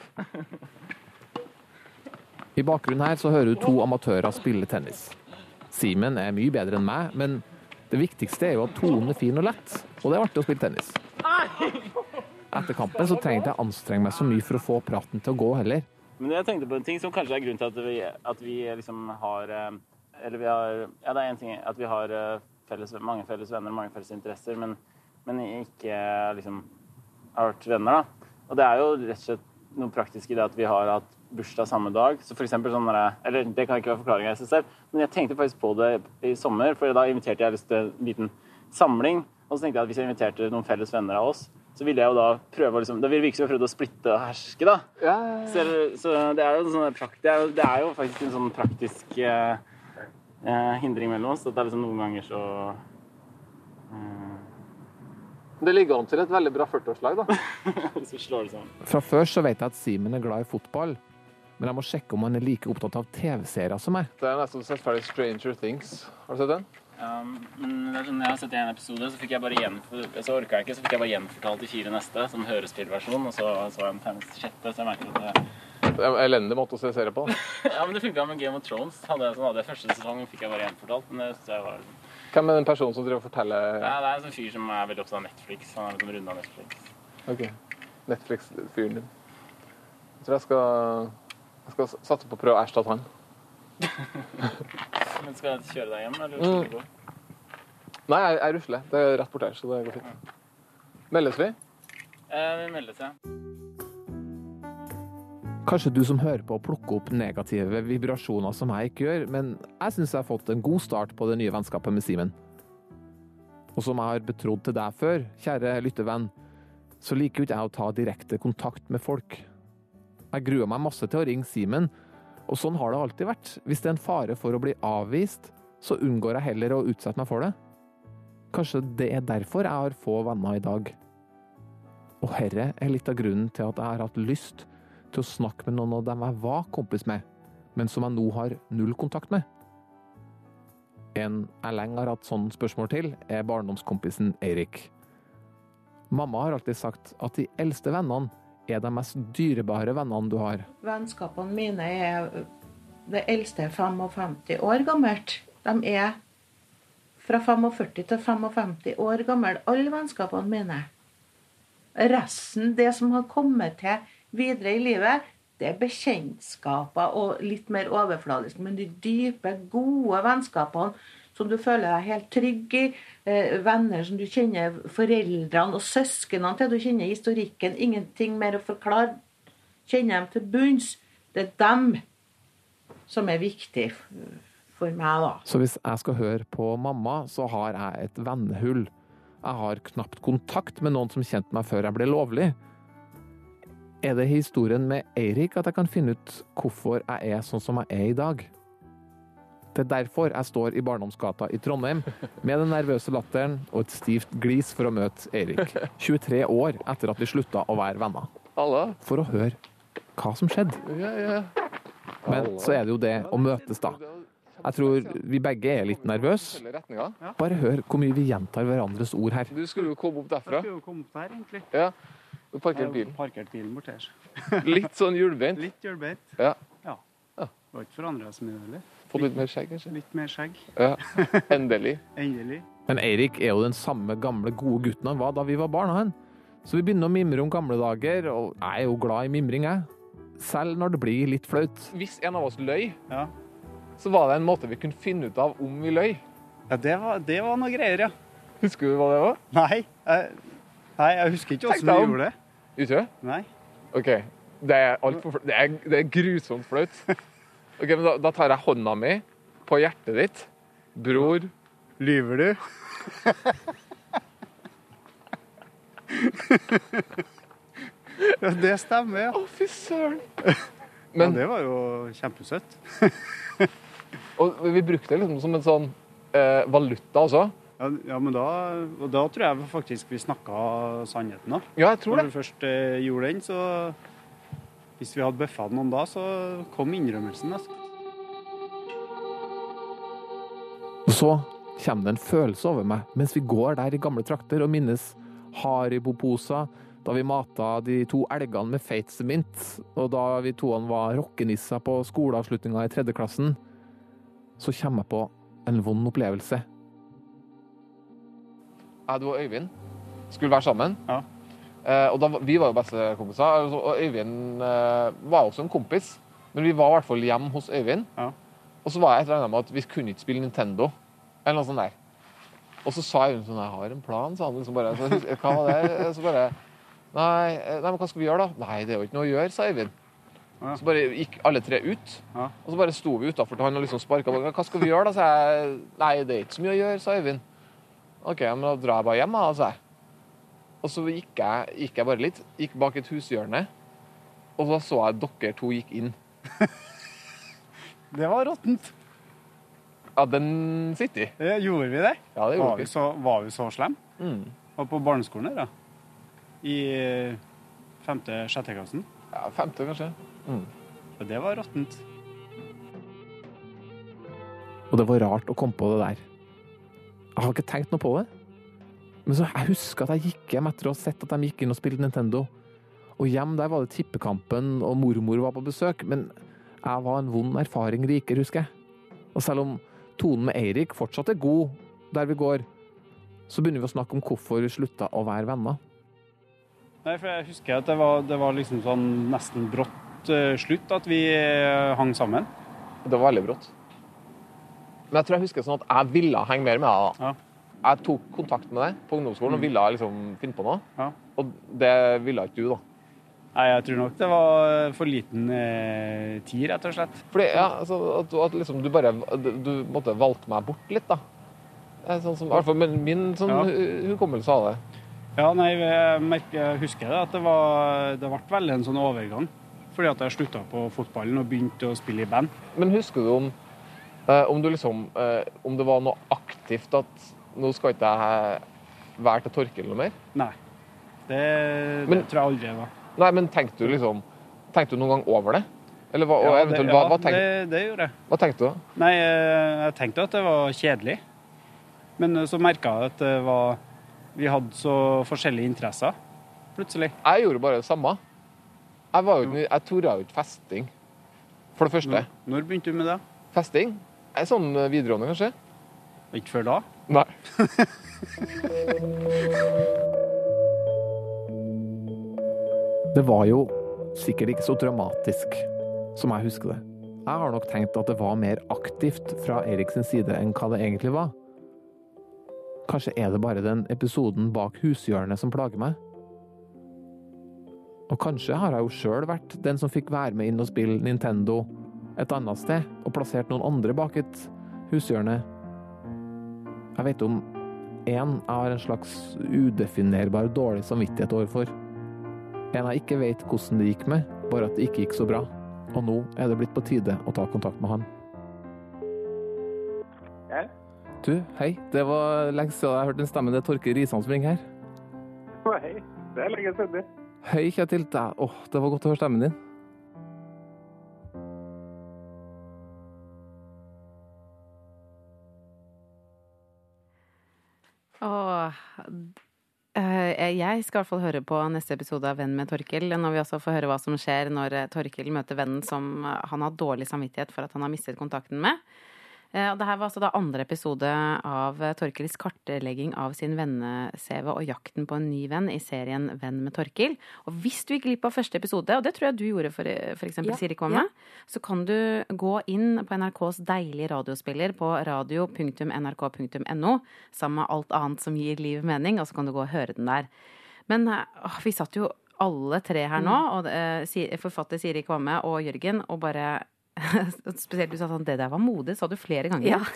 I bakgrunnen her så hører du to amatører spille tennis. Simon er mye bedre enn meg, men det viktigste er jo at tonen er fin og lett, og det er artig å spille tennis. Etter kampen så trengte jeg anstrenge meg så mye for å få praten til å gå heller. Men jeg tenkte på en ting som kanskje er grunnen til at vi, at vi liksom har, eller vi har, ja det er en ting, at vi har felles, mange felles venner, mange felles interesser, men, men ikke liksom har vært venner da. Og det er jo rett og slett noe praktisk i det at vi har hatt bursdag samme dag, så for eksempel sånn, eller det kan ikke være forklaring i seg selv, men jeg tenkte faktisk på det i sommer, for da inviterte jeg lyst til en liten samling, og så tenkte jeg at hvis jeg inviterte noen felles venner av oss, så ville jeg jo da prøve å liksom, da ville vi ikke så prøvd å splitte og herske da. Ja, ja, ja. Så, så det er jo sånn prakt, det, er jo, det er jo faktisk en sånn praktisk eh, eh, hindring mellom oss, at det er liksom noen ganger så... Eh. Det ligger an til et veldig bra førti-årslag da. Hvis vi slår det sammen. Fra før så vet jeg at Simon er glad i fotball, men jeg må sjekke om han er like opptatt av T V-serier som meg. Det er nesten sett ferdig Stranger Things. Har du sett den? Ja, men det er sånn, jeg har sett en episode, så fikk jeg bare gjenfortalt, så orket jeg ikke, så fikk jeg bare gjenfortalt de fire neste, sånn hørespillversjon, og så så jeg en femte sjette, så jeg merket at det... Det er en elendig måte å se serie på. Ja, men det funket med Game of Thrones. Hadde jeg, sånn, hadde jeg første sesongen, fikk jeg bare gjenfortalt, men det synes jeg var... Hvem er den personen som driver og forteller? Ja, det er en sånn fyr som er veldig opptatt av Netflix, han er liksom rundt av Netflix. Ok, Netflix-fyren din. Jeg tror jeg skal, jeg skal satse på å prøve å erstatte han. Men skal jeg kjøre deg hjem, eller skal du gå? Nei, jeg, jeg rusler. Det er rett bort her, så det går fint. Meldes vi? Eh, vi meldes, ja. Kanskje du som hører på plukker opp negative vibrasjoner som jeg ikke gjør, men jeg synes jeg har fått en god start på det nye vennskapet med Simon. Og som jeg har betrodd til deg før, kjære lyttevenn, så liker jo ikke jeg å ta direkte kontakt med folk. Jeg gruer meg masse til å ringe Simon, og sånn har det alltid vært. Hvis det er en fare for å bli avvist, så unngår jeg heller å utsette meg for det. Kanskje det er derfor jeg har få venner i dag. Og herre er litt av grunnen til at jeg har hatt lyst til å snakke med noen av dem jeg var kompis med, men som jeg nå har null kontakt med. En jeg lenge har hatt sånn spørsmål til, er barndomskompisen Eirik. Mamma har alltid sagt at de eldste vennene er de mest dyrebare vennene du har. Vennskapene mine er det eldste femtifem år gammelt. De er fra førtifem til femtifem år gammel, alle vennskapene mine. Resten, det som har kommet til videre i livet, det er bekjentskaper og litt mer overfladisk, men de dype, gode vennskapene som du føler deg helt trygg i, eh, venner som du kjenner foreldrene og søskene til, du kjenner historikken, ingenting mer å forklare, kjenner dem til bunns, det er dem som er viktig for meg da. Så hvis jeg skal høre på mamma, så har jeg et vennehull. Jeg har knapt kontakt med noen som kjente meg før jeg ble lovlig. Er det historien med Eirik at jeg kan finne ut hvorfor jeg er sånn som jeg er i dag? Det er derfor jeg står i Barndomsgata i Trondheim med den nervøse latteren og et stivt glis for å møte Eirik. tjuetre år etter at vi slutta å være venner. Alla. For å høre hva som skjedde. Ja, ja. Men så er det jo det å møtes da. Jeg tror vi begge er litt nervøse. Bare hør hvor mye vi gjentar hverandres ord her. Du skulle jo komme opp derfra. Jeg skulle jo komme opp der, egentlig. Ja, du parkert bilen. Jeg parkert bilen bort her. Litt sånn hjulbeint. Litt hjulbeint. Ja. Ja. Det var ikke forandret så mye, eller? Fått litt mer skjegg, kanskje? Litt mer skjegg. Ja, endelig. Endelig. Men Eirik er jo den samme gamle gode gutten han var da vi var barn, han. Så vi begynner å mimre om gamle dager, og jeg er jo glad i mimring, jeg. Selv når det blir litt flaut. Hvis en av oss løy, ja. Så var det en måte vi kunne finne ut av om vi løy. Ja, det var, det var noe greier, ja. Husker du hva det var? Nei, jeg, nei, jeg husker ikke hvordan vi gjorde det. Ikke? Nei. Ok, det er, alt for, det er, det er grusomt flaut. Ok, men da, da tar jeg hånda mi på hjertet ditt. Bror. Lyver du? Ja, det stemmer, ja. Å, fy søren. Men ja, det var jo kjempesøtt. Og vi brukte det liksom som en sånn eh, valuta også. Ja, ja, men da, og da tror jeg faktisk vi snakket sannheten da. Ja, jeg tror det. Når vi først eh, gjorde den, så hvis vi hadde bøffet noen da, så kom innrømmelsen. Altså. Og så kommer det en følelse over meg, mens vi går der i gamle trakter og minnes Haribo-poser, da vi matet de to elgene med feitstemint, og da vi toene var rockenisser på skoleavslutninga i tredje klassen, så kommer jeg på en vond opplevelse. Jeg og Øyvind skulle være sammen, ja. eh, og da, vi var jo bestekompiser, og Øyvind eh, var også en kompis, men vi var i hvert fall hjemme hos Øyvind, ja. Og så var jeg et eller annet med at vi kunne ikke spille Nintendo, eller noe sånt der. Og så sa Øyvind sånn, jeg har en plan, sa han liksom bare, så, hva var det? Så bare, nei, nei, men hva skal vi gjøre da? Nei, det er jo ikke noe å gjøre, sa Øyvind. Ja. Så bare gikk alle tre ut, ja. Og så bare sto vi utenfor til han og liksom sparket på, hva skal vi gjøre da? Så jeg, nei, det er ikke så mye å gjøre, sa Øyvind. Ok, men da drar jeg bare hjem, da, sa jeg. Og så gikk jeg, gikk jeg bare litt, gikk bak et hushjørne, og så så jeg at dere to gikk inn. Det var råttent. Ja, den sitter i. Ja, gjorde vi det? Ja, det gjorde var vi. Så, var vi så slem? Mm. Og på barneskolen her, da? I femte, sjette klassen? Ja, femte kanskje. Mm. Og det var råttent. Og det var rart å komme på det der. Jeg har ikke tenkt noe på det. Men så jeg husker at jeg gikk hjem etter å ha sett at de gikk inn og spilte Nintendo. Og hjem der var det tippekampen, og mormor var på besøk, men jeg var en vond erfaring riker, husker jeg. Og selv om tonen med Eirik fortsatt er god der vi går, så begynner vi å snakke om hvorfor vi slutta å være venner. Nei, for jeg husker at det var, det var liksom sånn nesten brått uh, slutt at vi uh, hang sammen. Det var veldig brått. Men jeg tror jeg husker sånn at jeg ville henge mer med deg da. Ja. Jeg tok kontakt med deg på ungdomsskolen mm. og ville liksom finne på noe. Ja. Og det ville ikke du da. Nei, jeg tror nok det var for liten eh, tid, rett og slett. Fordi, ja, altså, at, at liksom, du bare du, du måtte valgte meg bort litt, da. Sånn som, i hvert fall min sånn, ja. Hukommelse av det. Ja, nei, jeg, merker, jeg husker det, at det var det ble vel en sånn overgang. Fordi at jeg sluttet på fotballen og begynte å spille i band. Men husker du om, eh, om, du liksom, eh, om det var noe aktivt at nå skal ikke jeg være til Torkel noe mer? Nei, det, det Men, tror jeg aldri jeg var. Nei, men tenkte du liksom tenkte du noen gang over det? Eller hva, ja, eventuelt, det, hva, ja hva tenkte, det, det gjorde jeg. Hva tenkte du da? Nei, jeg tenkte at det var kjedelig. Men så merket jeg at det var, vi hadde så forskjellige interesser, plutselig. Jeg gjorde bare det samme. Jeg, var jo, jeg torde jo ikke festing, for det første. Når, når begynte du med det? Festing? Jeg er sånn videregående, kanskje. Ikke før da? Nei. Det var jo sikkert ikke så dramatisk som jeg husker det. Jeg har nok tenkt at det var mer aktivt fra Eriks side enn hva det egentlig var. Kanskje er det bare den episoden bak hushjørnet som plager meg? Og kanskje har jeg jo selv vært den som fikk være med inn og spille Nintendo et annet sted, og plassert noen andre bak et hushjørne. Jeg vet om en jeg har en slags udefinerbar dårlig samvittighet overfor. En jeg ikke vet hvordan det gikk med, bare at det ikke gikk så bra. Og nå er det blitt på tide å ta kontakt med han. Hei. Du, hei. Det var lenge siden jeg hørte en stemme. Det er Torkel Risan som ringer her. Hei. Det er lenge siden. Hei, Kjetil. Åh, oh, det var godt å høre stemmen din. Åh... Jeg skal i hvert fall høre på neste episode av Venn med Torkel, når vi også får høre hva som skjer når Torkel møter vennen som han har dårlig samvittighet for at han har mistet kontakten med. Og det her var altså da andre episode av Torkils kartlegging av sin venne-C V og jakten på en ny venn i serien Venn med Torkil. Og hvis du gikk glipp av første episode, og det tror jeg du gjorde for, for eksempel Ja, Siri Kvamme, ja. så kan du gå inn på N R K's deilige radiospiller på radio punktum n r k punktum n o sammen med alt annet som gir liv mening, og så kan du gå og høre den der. Men åh, vi satt jo alle tre her nå, og eh, forfatter Siri Kvamme og Jørgen, og bare spesielt du sa sånn, det der var modig, sa du flere ganger. Ja.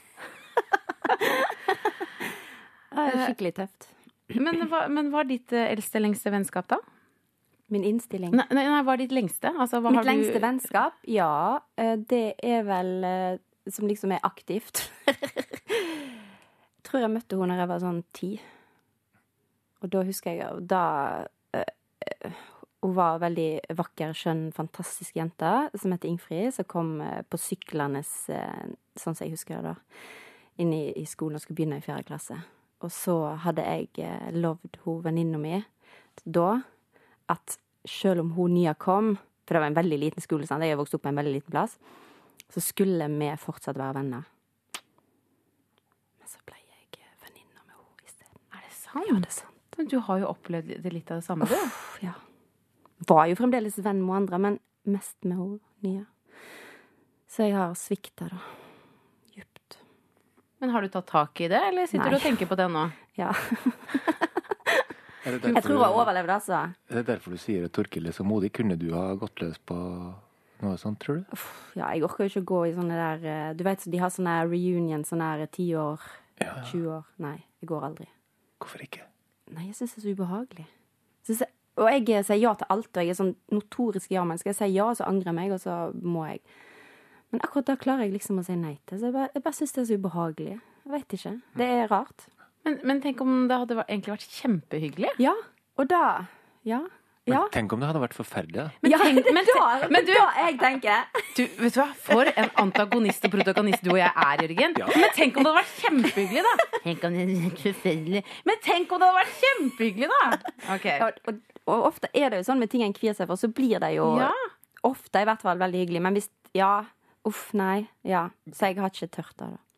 Det er skikkelig tøft. Men hva, men hva er ditt eh, eldste, lengste vennskap da? Min innstilling. Nei, nei, nei hva er ditt lengste? Altså, hva Mitt har lengste du... vennskap? Ja, eh, det er vel eh, som liksom er aktivt. Jeg tror jeg møtte henne når jeg var sånn ti. Og da husker jeg, da... Eh, eh, Hun var veldig vakker, skjønn, fantastisk jente som heter Ingfrid, som kom på syklernes, sånn som jeg husker det da, inn i, i skolen og skulle begynne i fjerde klasse. Og så hadde jeg lovd hun venninna mi da, at selv om hun nye kom, for det var en veldig liten skole, sant? Jeg vokste opp på en veldig liten plass, så skulle vi fortsatt være venner. Men så ble jeg venninna med henne i stedet. Er det sant? Ja, det er sant. Men du har jo opplevd det litt av det samme, du. Uff, ja. Var jo fremdeles venn med andre, men mest med henne nye. Så jeg har sviktet da. Djupt. Men har du tatt tak i det, eller sitter Nei. du og tenker på det nå? Ja. Er det Jeg derfor, tror jeg overlevde, altså. er det derfor du sier at Torkil er så modig? Kunne du ha gått løs på noe sånt, tror du? Uff, ja, jeg orker jo ikke å gå i sånne der, eh, du vet, de har sånne reunion, sånne her ti år, Ja, ja. tjue år. Nei, jeg går aldri. Hvorfor ikke? Nei, jeg synes det er så ubehagelig. Synes jeg, og jeg sier ja til alt, og jeg er sånn notorisk ja-menneske. Jeg sier ja, så angrer jeg meg, og så må jeg. Men akkurat da klarer jeg liksom å si nei til. Så jeg bare, jeg bare synes det er så ubehagelig. Jeg vet ikke. Det er rart. Men, men tenk om det hadde vært- egentlig vært kjempehyggelig. Ja, og da, ja, Men ja. tenk om det hadde vært forferdelig, da. Men ja, tenk- men da, tenk- men du- da jeg tenker. Du, vet du hva? For en antagonist og protagonist du og jeg er, Jørgen. Men tenk om det hadde vært kjempehyggelig, da. Tenk om det hadde vært forferdelig. Men tenk om det hadde vært kjempehyggelig, da. Ok. Og, og, og ofte er det jo sånn med ting en kvier seg for, så blir det jo Ja. ofte i hvert fall veldig hyggelig. Men hvis, ja, uff, nei, ja. Så jeg har ikke tørt det da.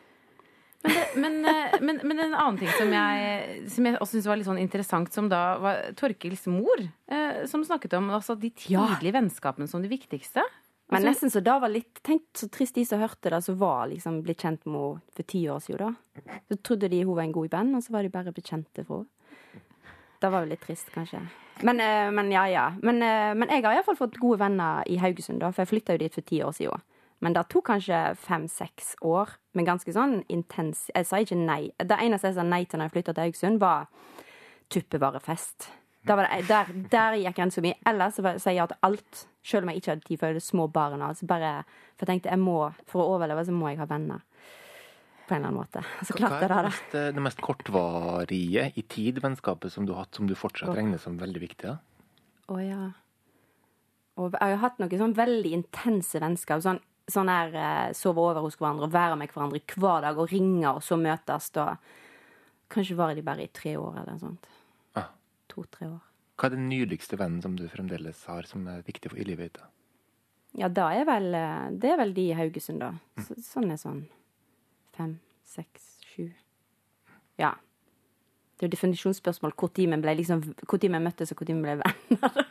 Men, det, men, eh, men, men en annen ting som jeg, som jeg også synes var litt sånn interessant, som da var Torkils mor, eh, som snakket om altså, de tidlige vennskapene som det viktigste. Men Altså- nesten så da var litt, tenk så trist de som hørte det, som var liksom blitt kjent med henne for ti år siden da. Så trodde de hun var en god venn, og så var de bare blitt kjente for henne. Det var jo litt trist, kanskje. Men, eh, men ja, ja. Men, eh, men jeg har i hvert fall fått gode venner i Haugesund da, for jeg flyttet jo dit for ti år siden. Men det tok kanskje fem-seks år, men ganske sånn intens. Jeg sa ikke nei. Det eneste jeg sa nei til når jeg flyttet til Haugesund, var tuppevarefest. Da var det, der, der gikk grensen mye. Ellers så var- sa jeg ja til alt, selv om jeg ikke hadde tid for det små barna. Altså bare, for jeg tenkte, jeg må, for å overleve, så må jeg ha venner. På en eller annen måte. Så Hva klarte er jeg det det. mest, det mest kortvarige i tid vennskapet som du har hatt, som du fortsatt Åh. regner som veldig viktig? Da? Å ja. Og jeg har hatt noen sånn veldig intense vennskap. Sånn, sånn her eh, sove over hos hverandre og være med hverandre hver dag og ringe og så møtes. Og kanskje var de bare i tre år eller noe sånt. Ah. To-tre år. Hva er den nydeligste vennen som du fremdeles har, som er viktig for i livet ditt? Da? Ja, da er vel, eh, det er vel de i Haugesund da. Så, sånn er sånn fem, seks, sju. Ja. Det er jo definisjonsspørsmål hvor tid vi ble liksom, hvor tid vi møttes og hvor tid vi ble venner.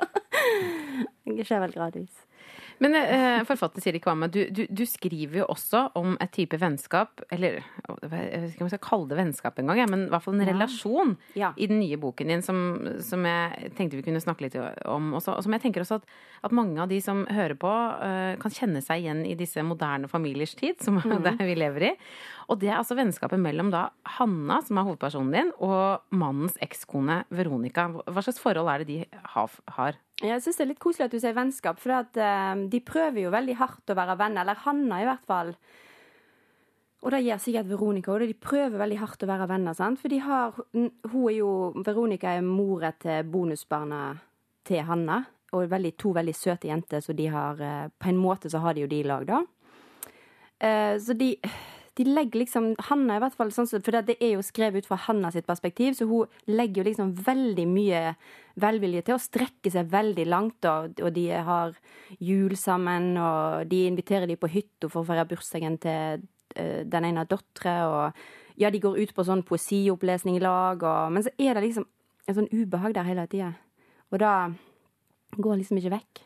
Det skjer vel gradvis. Men eh, forfatter Siri Kvamme, du, du, du skriver jo også om et type vennskap, eller jeg vet ikke om jeg skal kalle det vennskap en gang, ja, men i hvert fall en Ja. relasjon Ja. i den nye boken din, som, som jeg tenkte vi kunne snakke litt om også, og som jeg tenker også at, at mange av de som hører på eh, kan kjenne seg igjen i disse moderne familiers tid, som Mhm. det vi lever i. Og det er altså vennskapet mellom da Hanna, som er hovedpersonen din, og mannens ekskone Veronica. Hva slags forhold er det de har? har? Jeg synes det er litt koselig at du sier vennskap, for at, eh, de prøver jo veldig hardt å være venner, eller Hanna i hvert fall. Og det gjør sikkert Veronica, og de prøver veldig hardt å være venner, sant? For de har, hun er jo, Veronica er moret til bonusbarna til Hanna, og veldig, to veldig søte jenter, så de har, eh, på en måte så har de jo de i lag da. Eh, så de... De legger liksom, Hanna i hvert fall sånn, for det er jo skrevet ut fra Hanna sitt perspektiv, så hun legger jo liksom veldig mye velvilje til å strekke seg veldig langt, og, og de har jul sammen, og de inviterer de på hytta for å feire bursdagen til, den ene døtre, og ja, de går ut på sånn poesiopplesning i lag, og, men så er det liksom en sånn ubehag der hele tiden. Og da går det liksom ikke vekk.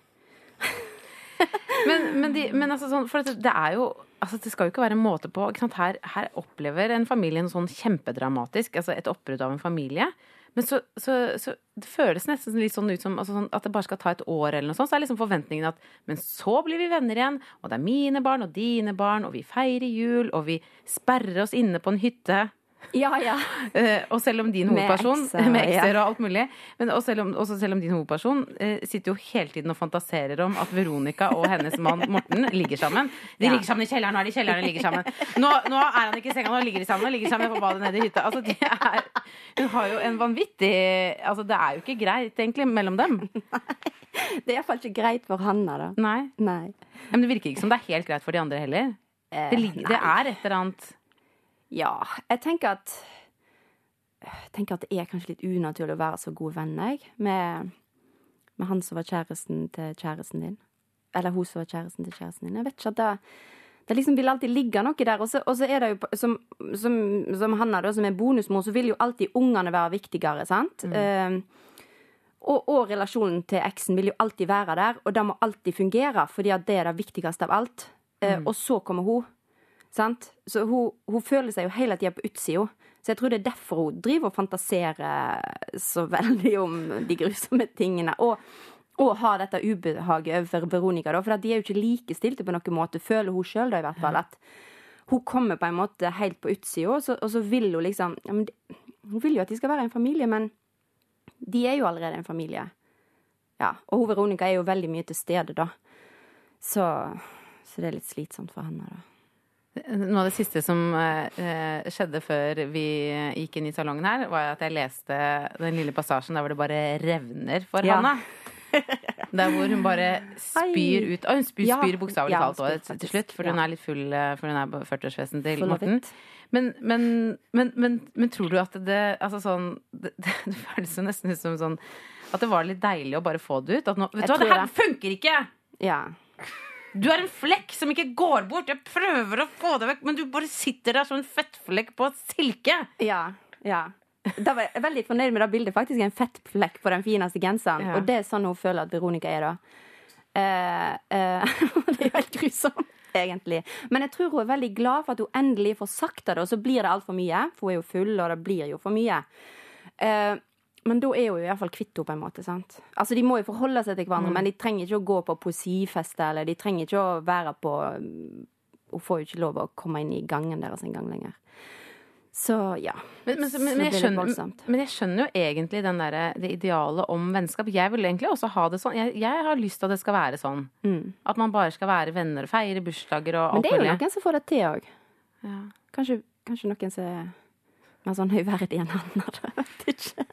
men, men, de, men altså sånn, for det, det er jo, altså det skal jo ikke være en måte på, ikke sant? Her, her opplever en familie en sånn kjempedramatisk, altså et oppbrudd av en familie, men så, så, så det føles nesten litt sånn ut som altså sånn, at det bare skal ta et år eller noe sånt, så er liksom forventningen at, men så blir vi venner igjen, og det er mine barn og dine barn, og vi feirer jul, og vi sperrer oss inne på en hytte. Ja, ja. Uh, og selv om din hovedperson, med ekser, med ekser og alt mulig, men også selv, om, også selv om din hovedperson uh, sitter jo hele tiden og fantaserer om at Veronica og hennes mann Morten ligger sammen. De ja. ligger sammen i kjelleren, nå er de i kjelleren og ligger sammen. Nå, nå er han ikke i senga, nå ligger de sammen, og ligger sammen på badet nede i hytta. Altså, de er, hun har jo en vanvittig, altså det er jo ikke greit egentlig mellom dem. Det er i hvert fall ikke greit for Hanna da. Nei. Nei. Men det virker ikke som det er helt greit for de andre heller. Eh, det, ligger, det er et eller annet. Ja, jeg tenker at jeg tenker at det er kanskje litt unaturlig å være så gode venner med, med han som var kjæresten til kjæresten din. Eller hun som var kjæresten til kjæresten din. Jeg vet ikke at det, det liksom vil alltid ligge noe der. Og så, og så er det jo, som, som, som Hanna da, som er bonusmor, så vil jo alltid ungene være viktigere, sant? Mm. Uh, og, og relasjonen til eksen vil jo alltid være der, og det må alltid fungere, fordi at det er det viktigste av alt. Uh, mm. Og så kommer hun. Sant? Så hun, hun føler seg jo hele tiden på utsida. Så jeg tror det er derfor hun driver og fantaserer så veldig om de grusomme tingene. Og, og har dette ubehaget overfor Veronica, da, for de er jo ikke likestilte på noen måte. Føler hun selv da i hvert fall at hun kommer på en måte helt på utsida, og så, og så vil hun liksom ja, men, hun vil jo at de skal være en familie, men de er jo allerede en familie. Ja, og hun Veronica er jo veldig mye til stede da. Så, så det er litt slitsomt for henne da. Noe av det siste som eh, skjedde før vi gikk inn i salongen her, var at jeg leste den lille passasjen der hvor det bare revner for ja. Hanna. Der hvor hun bare spyr ut, og hun spyr, ja. spyr bokstavelig ja, talt også, til slutt, for ja. hun er litt full, for hun er på førtiårsfesten til Morten. Men, men, men, men, men tror du at det, altså sånn, det, det, det føles jo nesten ut som sånn, at det var litt deilig å bare få det ut? At nå, vet du hva, det her funker ikke! Ja. Du er en flekk som ikke går bort. Jeg prøver å få det vekk, men du bare sitter der som en fettflekk på silke. Ja, ja. Da var jeg veldig fornøyd med det bildet. Faktisk en fettflekk på den fineste genseren. Ja. Og det er sånn hun føler at Veronica er da. Eh, eh, det er helt grusomt, egentlig. Men jeg tror hun er veldig glad for at hun endelig får sagt det, og så blir det alt for mye. For hun er jo full, og det blir jo for mye. Eh, Men da er hun jo i hvert fall kvitt henne på en måte, sant? Altså, de må jo forholde seg til hverandre, mm. men de trenger ikke å gå på poesifester, eller de trenger ikke å være på... Hun får jo ikke lov å komme inn i gangen deres en gang lenger. Så, ja. Men, men, men, men, jeg, skjønner, men jeg skjønner jo egentlig den der, det ideale om vennskap. Jeg vil egentlig også ha det sånn. Jeg, jeg har lyst til at det skal være sånn. Mm. At man bare skal være venner, feire bursdager og alt mulig. Men det er jo noen som får det til også. Ja. Kanskje, kanskje noen som er mer sånn høyverdig enn han, jeg vet ikke.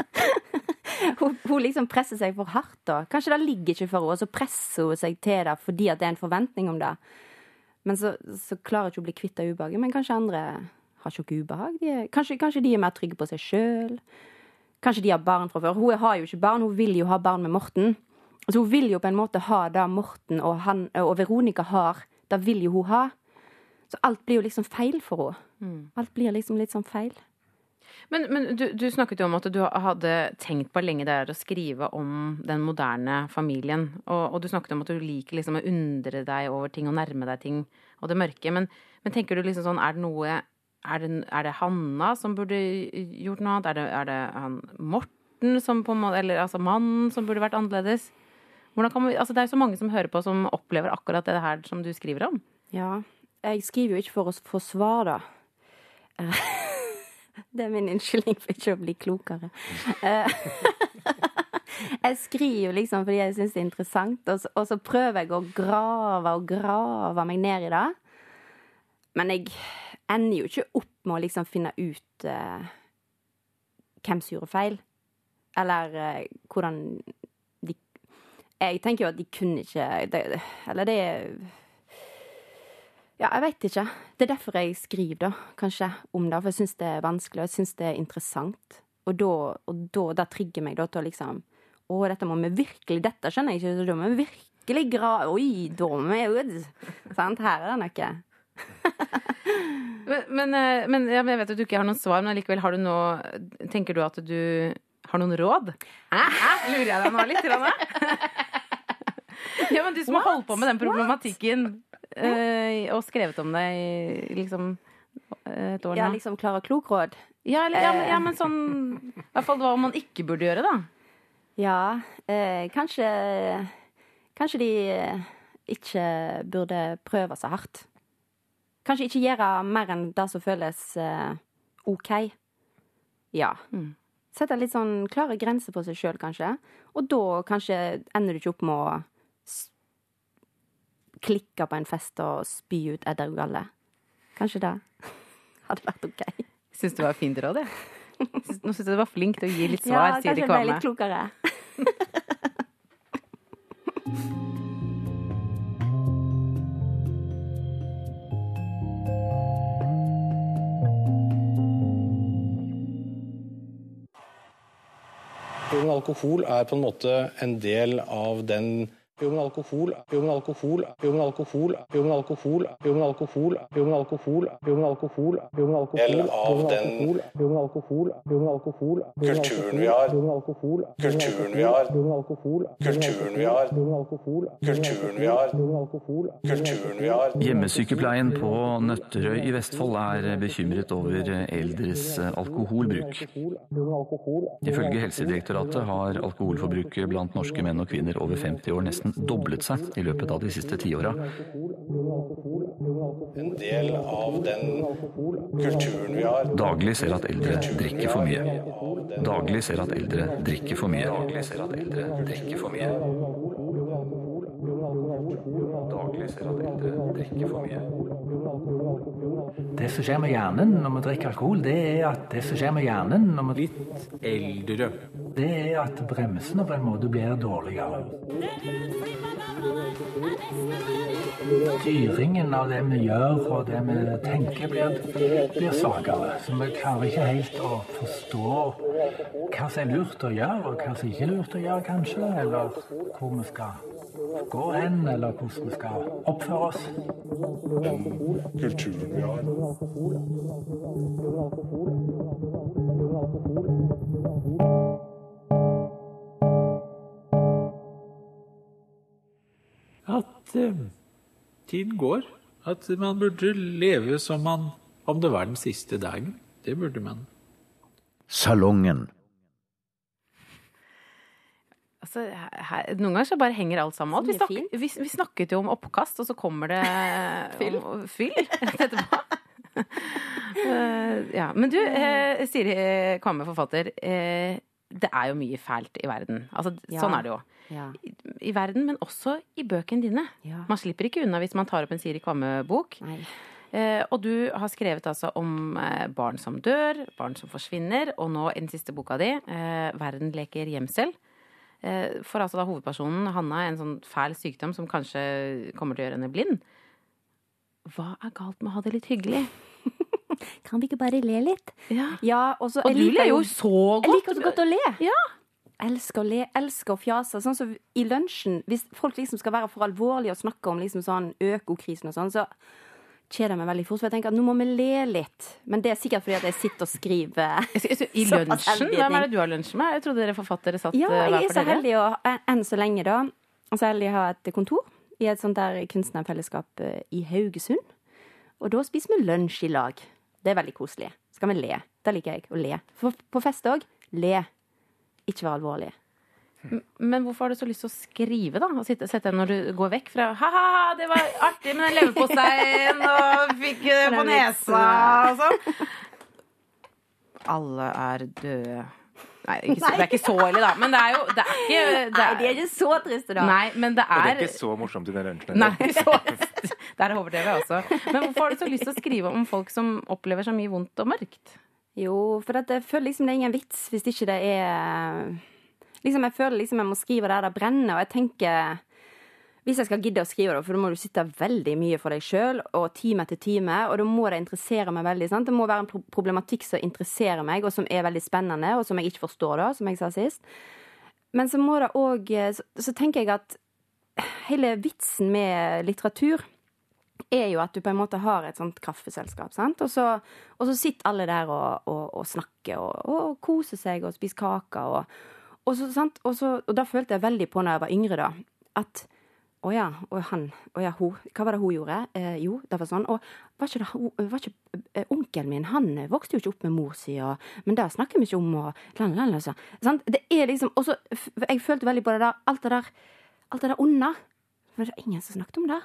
hun, hun liksom presser seg for hardt da. Kanskje det ligger ikke for henne, og så presser hun seg til det fordi at det er en forventning om det. Men så, så klarer ikke å bli kvitt av ubehaget. Men kanskje andre har ikke noe ubehag. De er, kanskje, kanskje de er mer trygge på seg selv. Kanskje de har barn fra før. Hun har jo ikke barn, hun vil jo ha barn med Morten. Så hun vil jo på en måte ha det Morten og, han, og Veronica har. Det vil jo hun ha. Så alt blir jo liksom feil for henne. Mm. Alt blir liksom litt sånn feil. Men, men du, du snakket jo om at du hadde tenkt på lenge der å skrive om den moderne familien. Og, og du snakket om at du liker liksom å undre deg over ting og nærme deg ting og det mørke. Men, men tenker du liksom sånn, er det noe, er det, er det Hanna som burde gjort noe annet? Er det, er det han Morten som på en måte, eller altså mannen som burde vært annerledes? Hvordan kan man, altså det er jo så mange som hører på som opplever akkurat det her som du skriver om. Ja, jeg skriver jo ikke for å få svar da. Det er min unnskyldning for ikke å bli klokere. Jeg skriver jo liksom fordi jeg synes det er interessant, og så, og så prøver jeg å grave og grave meg ned i det. Men jeg ender jo ikke opp med å liksom finne ut uh, hvem som gjorde feil. Eller uh, hvordan de... Jeg tenker jo at de kunne ikke... Det, eller det er... Ja, jeg vet ikke. Det er derfor jeg skriver da, kanskje, om det, for jeg synes det er vanskelig, og jeg synes det er interessant. Og da, og da, da trigger meg da til å liksom, å, dette må vi virkelig, dette skjønner jeg ikke, så da må vi virkelig gra, oi, da må vi jo, sant, her er det noe. men, men, men ja, jeg vet at du ikke har noen svar, men likevel har du noe, tenker du at du har noen råd? Hæ? Lurer jeg deg nå litt? Ja, men du som har holdt på med den problematikken øh, og skrevet om det i liksom et år nå. Ja, liksom klare klokråd. Ja, eller, ja, men, ja, men sånn, i hvert fall hva man ikke burde gjøre da. Ja, eh, kanskje, kanskje de ikke burde prøve så hardt. Kanskje ikke gjøre mer enn det som føles eh, ok. Ja. Mm. Sette litt sånn klare grenser på seg selv, kanskje. Og da kanskje ender du ikke opp med å klikke på en fest og spy ut edder og galle. Kanskje det hadde vært ok. Syns du var fint råd, det? Nå synes jeg du var flink til å gi litt svar, ja, Siri Kvamme. Ja, kanskje det ble litt klokere. Jo, men alkohol er på en måte en del av den Jo, men alkohol, jo, men alkohol, jo, men alkohol, jo, men alkohol, jo, men alkohol, jo, men alkohol, jo, men alkohol, jo, men alkohol, del av den jo, men alkohol, jo, men alkohol, kulturen vi har, jo, men alkohol, kulturen vi har, jo, men alkohol, kulturen vi har, jo, men alkohol, kulturen vi har, jo, men alkohol, kulturen vi har. Hjemmesykepleien på Nøtterøy i Vestfold er bekymret over eldres alkoholbruk. Ifølge Helsedirektoratet har alkoholforbruket blant norske menn og kvinner over femti år nesten doblet seg i løpet av de siste tiåra. En del av den kulturen vi har. Daglig ser at eldre drikker for mye. Daglig ser at eldre drikker for mye. Daglig ser at eldre drikker for mye. Daglig ser at eldre drikker for mye. Det som skjer med hjernen når vi drikker alkohol, det er at det som skjer med hjernen når vi litt eldre, det er at bremsene på en måte blir dårligere. Styringen av det vi gjør og det vi tenker blir, blir svakere. Så vi klarer ikke helt å forstå hva som er lurt å gjøre og hva som ikke er lurt å gjøre kanskje, eller hvor vi skal gå hen, eller hvordan vi skal oppføre oss. Kulturen vi har. At eh, tiden går. At man burde leve som man, om det var den siste dagen. Det burde man. Salongen. Altså, her, noen ganger så bare henger alt sammen. Vi, snak, vi, vi snakket jo om oppkast, og så kommer det fyll, om, fyll etterpå. uh, ja. Men du, uh, Siri Kvamme, forfatter, uh, det er jo mye fælt i verden. Altså, ja. Sånn er det jo. Ja. I, I verden, men også i bøkene dine. Ja. Man slipper ikke unna hvis man tar opp en Siri Kvamme-bok. Uh, og du har skrevet altså om uh, barn som dør, barn som forsvinner, og nå i den siste boka di, uh, Verden leker gjemsel. For altså da hovedpersonen, Hanna, en sånn fæl sykdom som kanskje kommer til å gjøre henne blind. Hva er galt med å ha det litt hyggelig? Kan vi ikke bare le litt? Ja, ja og, så, og du ler jo så godt. Jeg liker så godt å le. Ja. Elsker å le, elsker å fjase. Sånn som i lunsjen, hvis folk liksom skal være for alvorlige og snakke om liksom sånn økokrisen og sånn, så kjeder meg veldig fort, for jeg tenker at nå må vi le litt. Men det er sikkert fordi at jeg sitter og skriver. I lunsjen? Hvem er det du har lunsj med? Jeg trodde dere forfattere satt ja, hver for dere. Ja, jeg er så heldig å, enn så lenge da, så heldig å ha et kontor i et sånt der kunstnerfellesskap i Haugesund. Og da spiser vi lunsj i lag. Det er veldig koselig. Skal vi le? Da liker jeg å le. For på fest også, le. Ikke være alvorlig. Men hvorfor har du så lyst til å skrive da? Og sitte, sette når du går vekk fra ha-ha, det var artig med den leverposteien og fikk det på nesa og sånn. Alle er døde. Nei, ikke, det er ikke så ille da. Men det er jo det er ikke, det er, Nei, de er ikke så triste da. Nei, men det er Og det er ikke så morsomt i den lunsjen. Nei, så det er H V T V også. Men hvorfor har du så lyst til å skrive om folk som opplever så mye vondt og mørkt? Jo, for jeg føler liksom det er ingen vits hvis ikke det er liksom, jeg føler liksom jeg må skrive der det brenner, og jeg tenker, hvis jeg skal gidde å skrive det, for da må du sitte veldig mye for deg selv, og time etter time, og da må det interessere meg veldig, sant? Det må være en problematikk som interesserer meg, og som er veldig spennende, og som jeg ikke forstår da, som jeg sa sist. Men så må det også, så, så tenker jeg at hele vitsen med litteratur er jo at du på en måte har et sånt kaffeselskap, sant? Og så, og så sitter alle der og, og, og snakker og, og koser seg og spiser kaker. Og, og, så, sant? Og, så, og da følte jeg veldig på når jeg var yngre da, at å ja, og han, å ja, hun, hva var det hun gjorde? Eh, jo, det var sånn, og var ikke, det, var ikke eh, onkelen min, han vokste jo ikke opp med mor si, og, men det snakker vi ikke om, og lalala, så, sant? Det er liksom, og så, jeg følte veldig på det der, alt det der, alt det der onde, for det er ingen som snakket om det.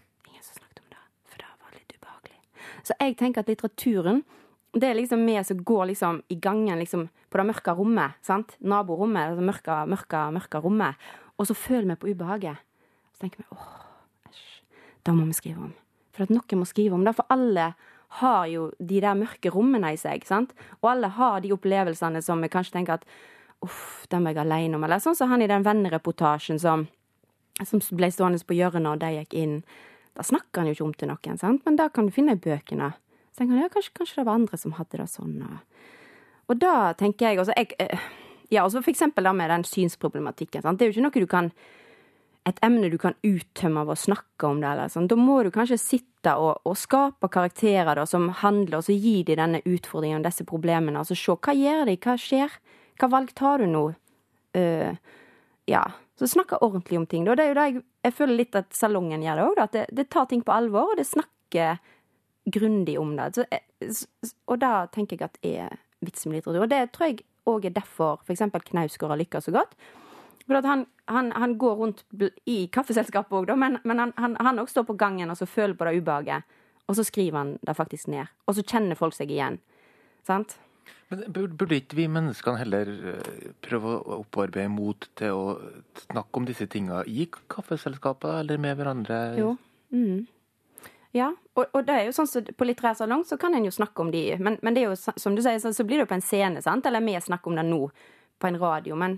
Så jeg tenker at litteraturen, det er liksom vi som går liksom i gangen liksom på det mørke rommet, sant? Naborommet, det mørke, mørke, mørke rommet, og så føler vi på ubehaget. Så tenker vi, åh, æsj, da må vi skrive om. For at noen må skrive om det, for alle har jo de der mørke rommene i seg, sant? Og alle har de opplevelsene som vi kanskje tenker at, uff, den var jeg alene om, eller sånn som han i den vennereportasjen som, som ble stående på hjørnet og de gikk inn. Da snakker han jo ikke om til noen, sant? Men da kan du finne i bøkene. Så tenker han, ja, kanskje, kanskje det var andre som hadde det sånn. Og, og da tenker jeg, også, jeg ja, også for eksempel da med den synsproblematikken, sant? Det er jo ikke noe du kan, et emne du kan uttømme av å snakke om det, eller sånn. Da må du kanskje sitte og, og skape karakterer da, som handler, og så gi de denne utfordringen, disse problemene, og så se, hva gjør de, hva skjer, hva valg tar du nå? Uh, ja, så snakke ordentlig om ting. Da. Det er jo det jeg, jeg føler litt at salongen gjør det også, at det, det tar ting på alvor, og det snakker grundig om det. Så, og da tenker jeg at det er vits med litteratur. Og det tror jeg også er derfor for eksempel Knausgård har lykkes så godt. For at han, han, han går rundt i kaffeselskapet også, da, men, men han, han, han også står på gangen og så føler på det ubehaget, og så skriver han det faktisk ned. Og så kjenner folk seg igjen. Sant? Men burde ikke vi menneskene heller prøve å opparbeide mot til å snakke om disse tingene i kaffeselskapet eller med hverandre? Jo. Mm. Ja, og, og det er jo sånn så på litterær salong så kan en jo snakke om de, men, men det er jo, som du sier, så, så blir det jo på en scene, sant? Eller vi snakker om det nå på en radio, men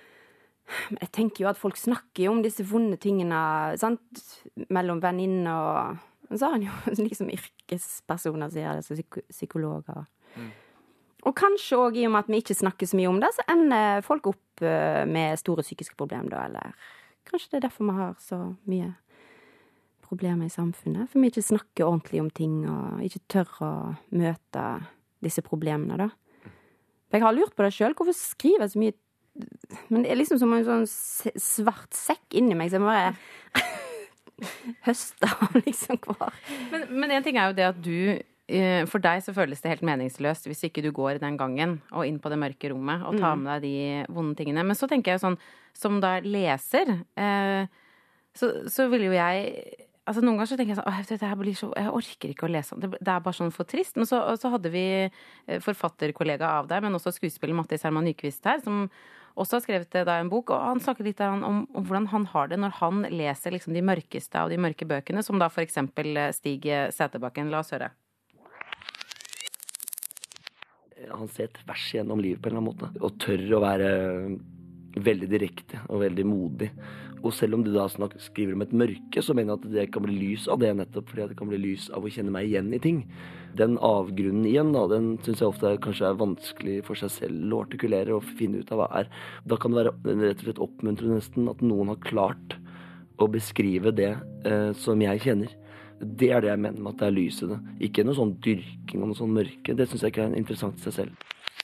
jeg tenker jo at folk snakker jo om disse vonde tingene, sant? Mellom venninner og, så har han jo liksom yrkespersoner, sier det, så psyk- psykologer. Mm. Og kanskje også i og med at vi ikke snakker så mye om det, så ender folk opp med store psykiske problemer da, eller kanskje det er derfor vi har så mye problemer i samfunnet, for vi ikke snakker ordentlig om ting, og ikke tør å møte disse problemene da. For jeg har lurt på det selv, hvorfor skriver jeg så mye, men det er liksom som en sånn svart sekk inni meg, så jeg må bare høste av liksom hver. Men, men en ting er jo det at du for deg så føles det helt meningsløst hvis ikke du går den gangen og inn på det mørke rommet og tar med deg de vonde tingene. Men så tenker jeg sånn, som da leser, eh, så, så vil jo jeg, altså noen ganger så tenker jeg sånn, åh, det her blir så, jeg orker ikke å lese, det, det er bare sånn for trist. Men så, så hadde vi forfatterkollega av deg, men også skuespiller Mattis Herman Nyquist her, som også har skrevet da en bok, og han snakker litt om, om, om hvordan han har det når han leser liksom de mørkeste av de mørke bøkene, som da for eksempel Stig Sæterbakken. La oss høre. Han ser tvers gjennom livet på en eller annen måte, og tør å være veldig direkte og veldig modig. Og selv om du da snakker, skriver om et mørke, så mener jeg at det kan bli lys av det nettopp, fordi det kan bli lys av å kjenne meg igjen i ting. Den avgrunnen igjen, da, den synes jeg ofte er, kanskje er vanskelig for seg selv å artikulere og finne ut av hva er. Da kan det være rett og slett oppmuntrende nesten at noen har klart å beskrive det eh, som jeg kjenner. Det er det jeg mener med at det er lys i det. Ikke noe sånn dyrking og noe sånn mørke. Det synes jeg ikke er interessant i seg selv.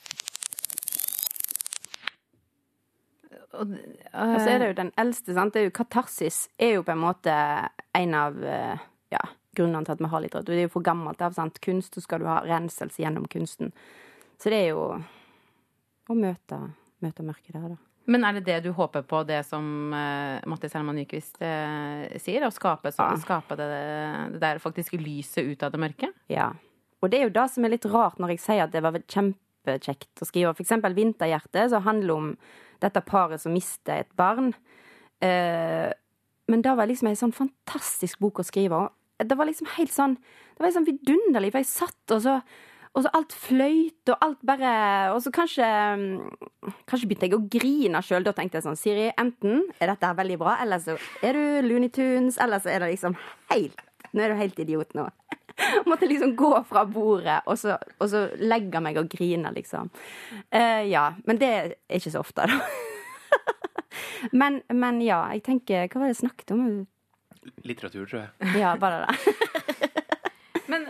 Og, uh, og så er det jo den eldste, sant? Det er jo katarsis, er jo på en måte en av uh, ja, grunnene til at vi har litteratur. Det er jo for gammelt av, sant? Kunst, så skal du ha renselse gjennom kunsten. Så det er jo å møte, møte mørket der, da. Men er det det du håper på, det som uh, Mattis Herman Nyquist uh, sier? Å skape, så, ja. skape det, det der faktisk lyset ut av det mørke? Ja. Og det er jo det som er litt rart når jeg sier at det var kjempekjekt å skrive. For eksempel Vinterhjerte, så handler om dette paret som mister et barn. Uh, men det var liksom en sånn fantastisk bok å skrive. Det var liksom helt sånn, det var liksom vidunderlig, for jeg satt og så Og så alt fløyt, og alt bare... Og så kanskje... Kanskje begynte jeg å grine selv. Da tenkte jeg sånn, Siri, enten er dette veldig bra, eller så er du Looney Tunes, eller så er det liksom helt... Nå er du helt idiot nå. Måtte liksom gå fra bordet, og så, og så legge meg og grine, liksom. Uh, ja, men det er ikke så ofte, da. men, men ja, jeg tenker... Hva var det jeg snakket om? Litteratur, tror jeg. Ja, bare det.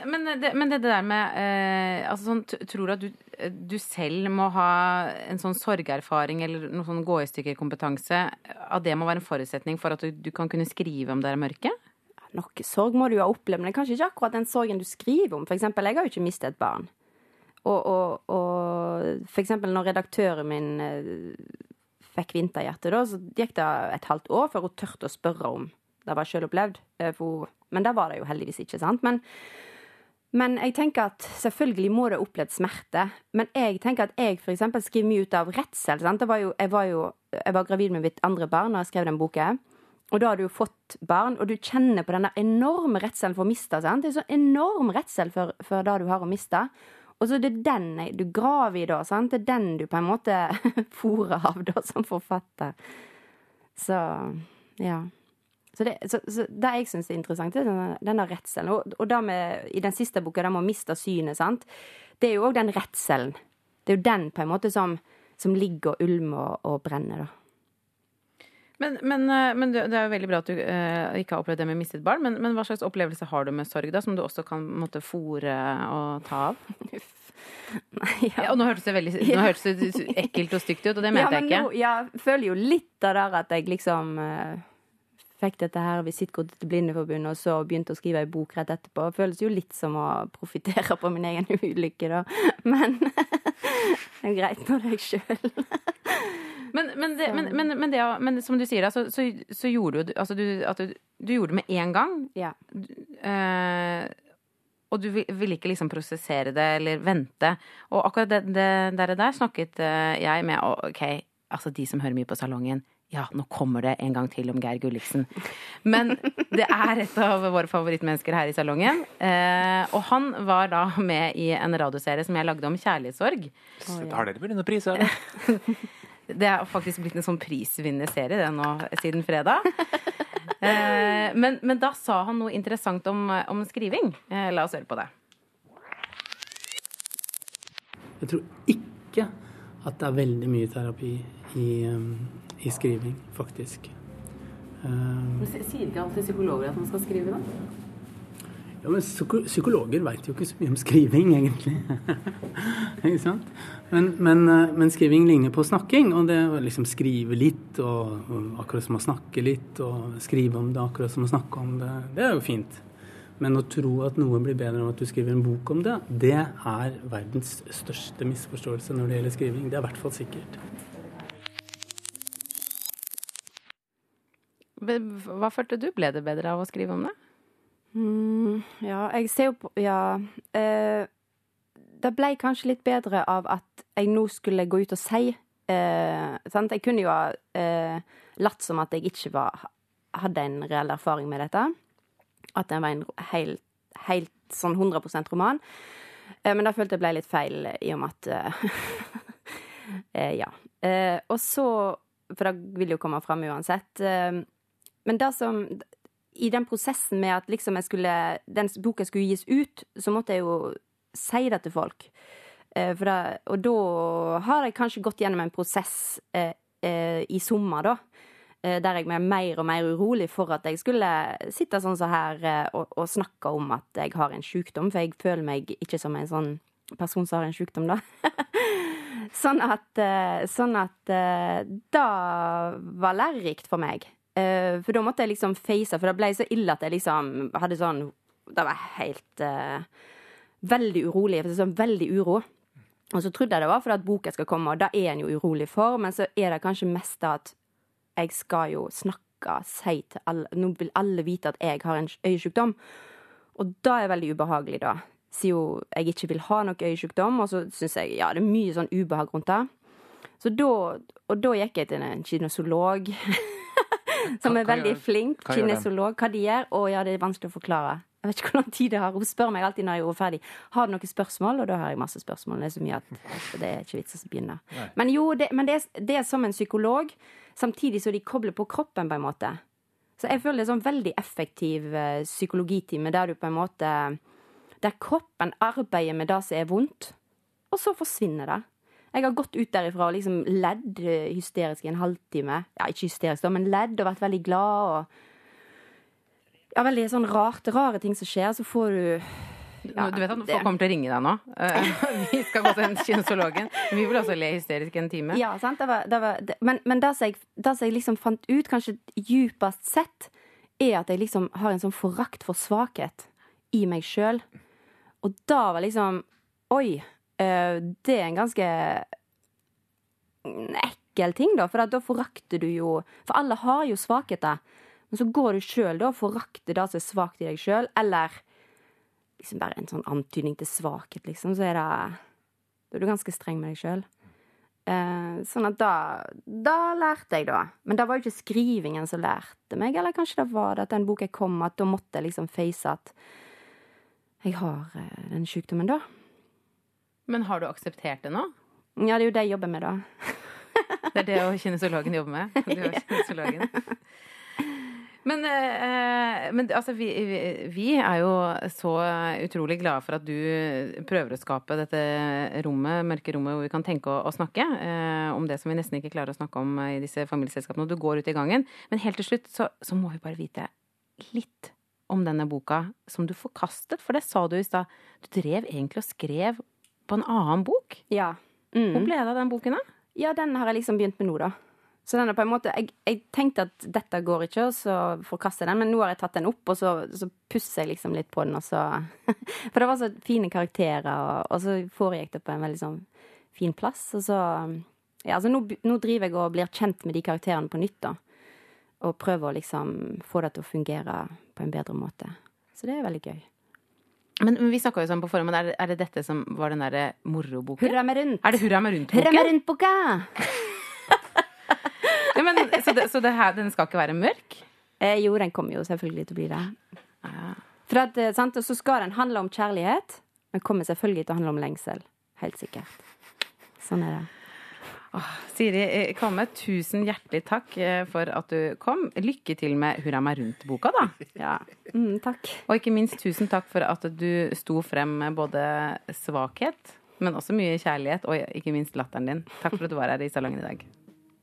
men, det, men det der med eh, altså sånn, tror du at du, du selv må ha en sånn sorgerfaring eller noen sånn gå-i-stykker-kompetanse, at det må være en forutsetning for at du, du kan kunne skrive om det der mørket? Noe sorg må du jo ha opplevd, men det er kanskje ikke akkurat den sorgen du skriver om. For eksempel, jeg har jo ikke mistet et barn. Og, og, og for eksempel når redaktøren min eh, fikk vinterhjerte, da, så gikk det et halvt år før hun tørte å spørre om det var selv opplevd. For, men det var det jo heldigvis ikke, sant? Men, men jeg tenker at selvfølgelig må det ha opplevd smerte. Men jeg tenker at jeg for eksempel skriver mye ut av redsel, sant? Det var jo, jeg, var jo, jeg var gravid med mitt andre barn når jeg skrev den boken. Og da har du jo fått barn, og du kjenner på denne enorme redselen for å miste, sant? Det er så enorm redsel for, for det du har å miste. Og så er det den du graver i da, sant? Det er den du på en måte fôrer av da, som forfatter. Så, ja. Så det, så, så det jeg synes er interessant, det er denne, denne redselen. Og, og da med, i den siste boka, der med å miste synet, sant? Det er jo også den redselen. Det er jo den på en måte som, som ligger og ulmer og, og brenner da. Men, men, men det er jo veldig bra at du uh, ikke har opplevd det med mistet barn, men, men hva slags opplevelse har du med sorg da, som du også kan måtte fôre og ta av? Nei, ja. Ja, og nå hørtes det veldig nå hørtes det ekkelt og stygt ut, og det mente ja, jeg ikke. Nå, jeg føler jo litt av det at jeg liksom uh, fikk dette her visittkortet til Blindeforbundet, og så begynte å skrive en bok rett etterpå. Det føles jo litt som å profitere på min egen ulykke da, men det er greit når det er jeg selv. Men, men, det, men, men, men, det, men som du sier da, så, så, så gjorde du, altså du, at du, du gjorde det med en gang. Ja. Du, eh, og du ville ikke liksom prosessere det eller vente. Og akkurat det, det der, der snakket jeg med, ok, altså de som hører mye på salongen, ja, nå kommer det en gang til om Geir Gulliksen. Men det er et av våre favorittmennesker her i salongen. Eh, og han var da med i en radioserie som jeg lagde om kjærlighetssorg. Oh, ja. Har dere blitt noen priser, eller? Det har faktisk blitt en sånn prisvinnende serie det nå, siden fredag. Eh, men, men da sa han noe interessant om, om skriving. Eh, la oss høre på det. Jeg tror ikke at det er veldig mye terapi i, um, i skriving, faktisk. Um, Sier ikke alltid psykologer at man skal skrive da? Ja, men psykologer vet jo ikke så mye om skriving, egentlig. Ikke sant? Men, men, men skriving ligner på snakking, og det å liksom skrive litt, og, og akkurat som å snakke litt, og skrive om det akkurat som å snakke om det, det er jo fint. Men å tro at noe blir bedre om at du skriver en bok om det, det er verdens største misforståelse når det gjelder skriving. Det er i hvert fall sikkert. Hva følte du? Ble det bedre av å skrive om det? Mm, ja, jeg ser jo på, ja, eh, det ble kanskje litt bedre av at jeg nå skulle gå ut og si, eh, sant? Jeg kunne jo ha eh, latt som at jeg ikke var, hadde en reell erfaring med dette, at det var en helt, helt sånn hundre prosent roman, eh, men da følte jeg ble litt feil i og med at, eh, ja, eh, og så, for det vil jo komme frem uansett, eh, men det som i den prosessen med at liksom jeg skulle, den boken skulle gis ut, så måtte jeg jo si det til folk. Eh, for da, og da har jeg kanskje gått gjennom en prosess eh, eh, i sommer da, eh, der jeg er mer og mer urolig for at jeg skulle sitte sånn så her eh, og, og snakke om at jeg har en sykdom, for jeg føler meg ikke som en sånn person som har en sykdom da. sånn at, eh, sånn at eh, da var lærerikt for meg. Uh, for da måtte jeg liksom face, for det ble så ille at jeg liksom hadde sånn, det var helt uh, veldig urolig, for det er sånn veldig uro. Og så trodde jeg det var for at boken skal komme, og da er en jo urolig for, men så er det kanskje mest at jeg skal jo snakke, si til alle, nå vil alle vite at jeg har en øyesykdom, og da er det veldig ubehagelig da, siden jo jeg ikke vil ha noe øyesykdom, og så synes jeg, ja, det er mye sånn ubehag rundt det. Så da, og da gikk jeg til en kinesolog, som er veldig flink, kinesolog, hva de gjør, og ja, det er vanskelig å forklare. Jeg vet ikke hvor lang tid det har. Hun spør meg alltid når jeg er ferdig. Har du noen spørsmål? Og da har jeg masse spørsmål. Det er så mye at det er ikke vits å begynne. Nei. Men jo, det, men det, er, det er som en psykolog, samtidig så de kobler på kroppen på en måte. Så jeg føler det er sånn veldig effektiv uh, psykologitime, der du på en måte, der kroppen arbeider med det som er vondt, og så forsvinner det. Jeg har gått ut derifra og liksom ledd hysterisk i en halvtime. Ja, ikke hysterisk da, men ledd og vært veldig glad. Og ja, veldig sånn rart, rare ting som skjer. Så får du, Ja, du vet at folk kommer til å ringe deg nå. Vi skal gå til den kinesologen. Men vi vil også le hysterisk en time. Ja, sant? Det var, det var, det, men men det som jeg, det som jeg liksom fant ut, kanskje djupest sett, er at jeg liksom har en sånn forakt for svakhet i meg selv. Og da var liksom, oi, det er en ganske ekkel ting da, for da forakter du jo, for alle har jo svakheter, men så går du selv da og forakter det som er svakt i deg selv, eller liksom bare en sånn antydning til svakhet, liksom, så er det, da er du ganske streng med deg selv. Eh, sånn at da, da lærte jeg da. Men det var jo ikke skrivingen som lærte meg, eller kanskje det var det at den boken kom, at da måtte jeg liksom face at jeg har eh, den sykdommen da. Men har du akseptert det nå? Ja, det er jo det jeg jobber med da. Det er det å kinesologen jobber med. Du er kinesologen. Men, eh, men altså, vi, vi, vi er jo så utrolig glade for at du prøver å skape dette rommet, mørke rommet, hvor vi kan tenke og, og snakke eh, om det som vi nesten ikke klarer å snakke om i disse familieselskapene, og du går ut i gangen. Men helt til slutt så, så må vi bare vite litt om denne boka som du forkastet, for det sa du i sted. Du drev egentlig og skrev på en annen bok. Ja. Mm. Hvor ble det av den boken da? Ja, den har jeg liksom begynt med nå da. Så den er på en måte, jeg, jeg tenkte at dette går ikke, og så forkaster jeg den, men nå har jeg tatt den opp, og så, så pusser jeg liksom litt på den, og så, for det var så fine karakterer, og, og så foregikk det på en veldig sånn fin plass, og så, ja, så nå, nå driver jeg og blir kjent med de karakterene på nytt da, og prøver å liksom få det til å fungere på en bedre måte. Så det er veldig gøy. Men, men vi snakket jo sånn på forhånd, men er, er det dette som var den der moroboken? Hurra med rundt. Er det Hurra med rundt-boken? Hurra med rundt-boka! Ja, men, så det, så det her, den skal ikke være mørk? Eh, jo, den kommer jo selvfølgelig til å bli det. Ja. For at, sant, så skal den handle om kjærlighet, men kommer selvfølgelig til å handle om lengsel. Helt sikkert. Sånn er det. Åh, Siri Kvamme, tusen hjertelig takk for at du kom. Lykke til med Hurra meg rundt-boka da. Ja, mm, takk. Og ikke minst tusen takk for at du sto frem med både svakhet, men også mye kjærlighet, og ikke minst latteren din. Takk for at du var her i salongen i dag.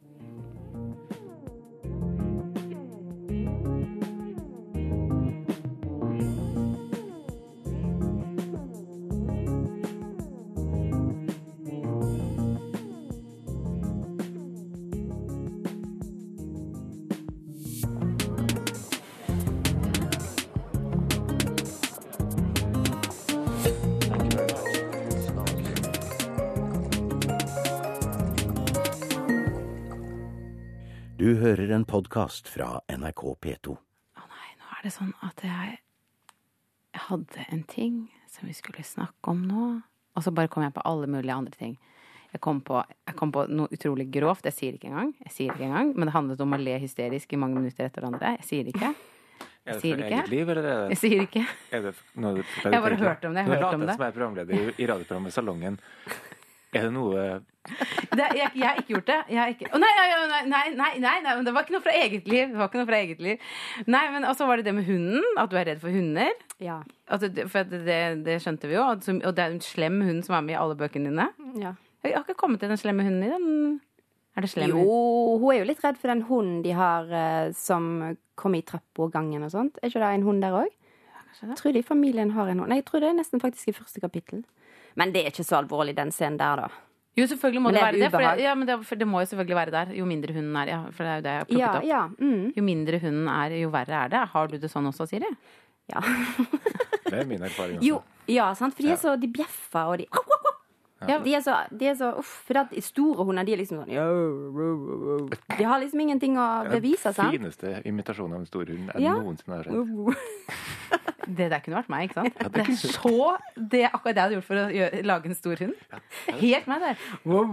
Du hører en podcast fra N R K P to. Å nei, nå er det sånn at jeg, jeg hadde en ting som vi skulle snakke om nå, og så bare kom jeg på alle mulige andre ting. Jeg kom på, jeg kom på noe utrolig grovt, jeg sier det ikke engang, jeg sier det ikke engang, men det handlet om å le hysterisk i mange minutter etter hverandre. Jeg sier det ikke. Jeg sier det ikke. Eget liv, eller er det? Jeg sier det ikke. Er det noe du, jeg har bare hørt om det, jeg har hørt om det. Som er programleder i, i radioprogrammet Salongen. Er det noe... Det, jeg, jeg har ikke gjort det. Jeg har ikke... Å, nei, nei, nei, nei, nei, nei, det var ikke noe fra eget liv. Det var ikke noe fra eget liv. Nei, men også var det det med hunden, at du er redd for hunder. Ja. Altså, for det, det skjønte vi jo, og det er en slem hund som er med i alle bøkene dine. Ja. Jeg har ikke kommet til den slemme hunden i den. Er det slem? Jo, hun er jo litt redd for den hunden de har som kommer i trappa og gangen og sånt. Er ikke det en hund der også? Ja, kanskje det. Jeg tror de i familien har en hund. Nei, jeg tror det er nesten faktisk i første kapittel. Men det er ikke så alvorlig den scenen der da. Jo, selvfølgelig må men det, det være det. For, det, ja, men det, for det må jo selvfølgelig være der. Jo mindre hunden er, ja, for det er jo det jeg har plukket ja, opp. Ja, mm. Jo mindre hunden er, jo verre er det. Har du det sånn også, Siri? Ja. Det er min erfaring også. Jo, ja, sant? For de er så, de bjeffer, og de... Ja. De er så, de er så uff, for at store hunder, de er liksom sånn de har liksom ingenting å bevise, sant? Den fineste imitasjonen av en stor hund er ja. noensinne har sett. Det der kunne vært meg, ikke sant? Ja, det, det er så det er akkurat det jeg hadde gjort for å gjøre, lage en stor hund. Ja. Helt meg der.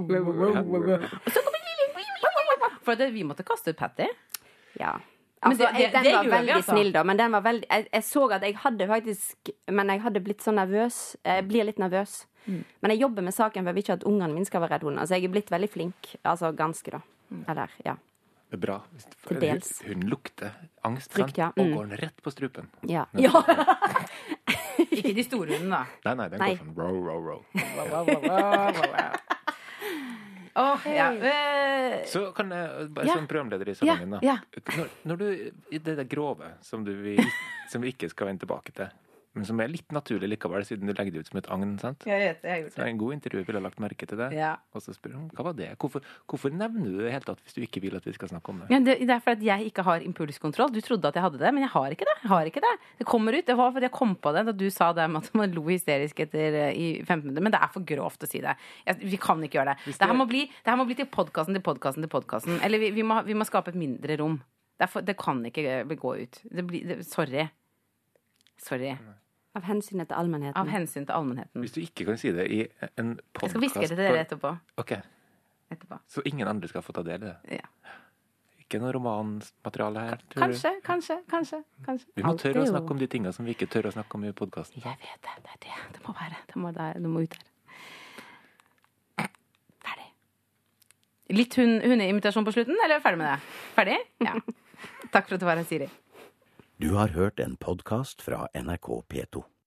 Og så kommer for det, vi måtte kaste ut Patty. Ja. Altså, det, det, den det var veldig vi, altså. Snill da, men den var veldig, jeg, jeg så at jeg hadde faktisk, men jeg hadde blitt så nervøs, jeg blir litt nervøs. Mm. Men jeg jobber med saken for jeg vil ikke at ungene mine skal være redd hunder, så jeg er blitt veldig flink, altså ganske da, mm. eller, ja. Det er bra. Til dels. Hun lukter angst, Frykt, ja. mm. og går den rett på strupen. Ja. ja. Ikke de store hundene da. Nei, nei, den nei. Går sånn row, row, row. Wow, wow, wow, wow, wow. Oh, ja. Så kan jeg bare ja. som programleder i salongen da. Ja. Når, når du, i det der grove som, du, vi, som vi ikke skal vende tilbake til, men som er litt naturlig likevel, siden du legger det ut som et agn, sant? Jeg vet det, jeg har gjort det. Så en god intervju ville ha lagt merke til det. Ja. Og så spør hun, hva var det? Hvorfor, hvorfor nevner du det helt tatt hvis du ikke vil at vi skal snakke om det? Ja, det, det er for at jeg ikke har impulskontroll. Du trodde at jeg hadde det, men jeg har ikke det. Jeg har ikke det. Det kommer ut. Det var fordi jeg kom på det da du sa det med at man lo hysterisk etter i femten minutter. Men det er for grovt å si det. Jeg, vi kan ikke gjøre det. Det, det, her, må bli, det her må bli til podkasten til podkasten til podkasten. Eller vi, vi, må, vi må skape et mindre rom. Det, for, det kan ikke gå ut. Det blir, det, sorry. Sorry. Av hensyn til allmennheten. Av hensyn til allmennheten. Hvis du ikke kan si det i en podcast... Jeg skal hviske det til dere etterpå. Ok. Etterpå. Så ingen andre skal få ta del i det? Ja. Ikke noe romanmateriale her? Kanskje, kanskje, kanskje, kanskje. Vi må tørre å snakke om de tingene som vi ikke tør å snakke om i podcasten. Jeg vet det, det er det. Det må være. Det må, det må ut her. Ferdig. Litt hund, hundeimitasjon på slutten, eller er vi ferdig med det? Ferdig? Ja. Takk for at du var her, Siri. Du har hørt en podcast fra N R K P to.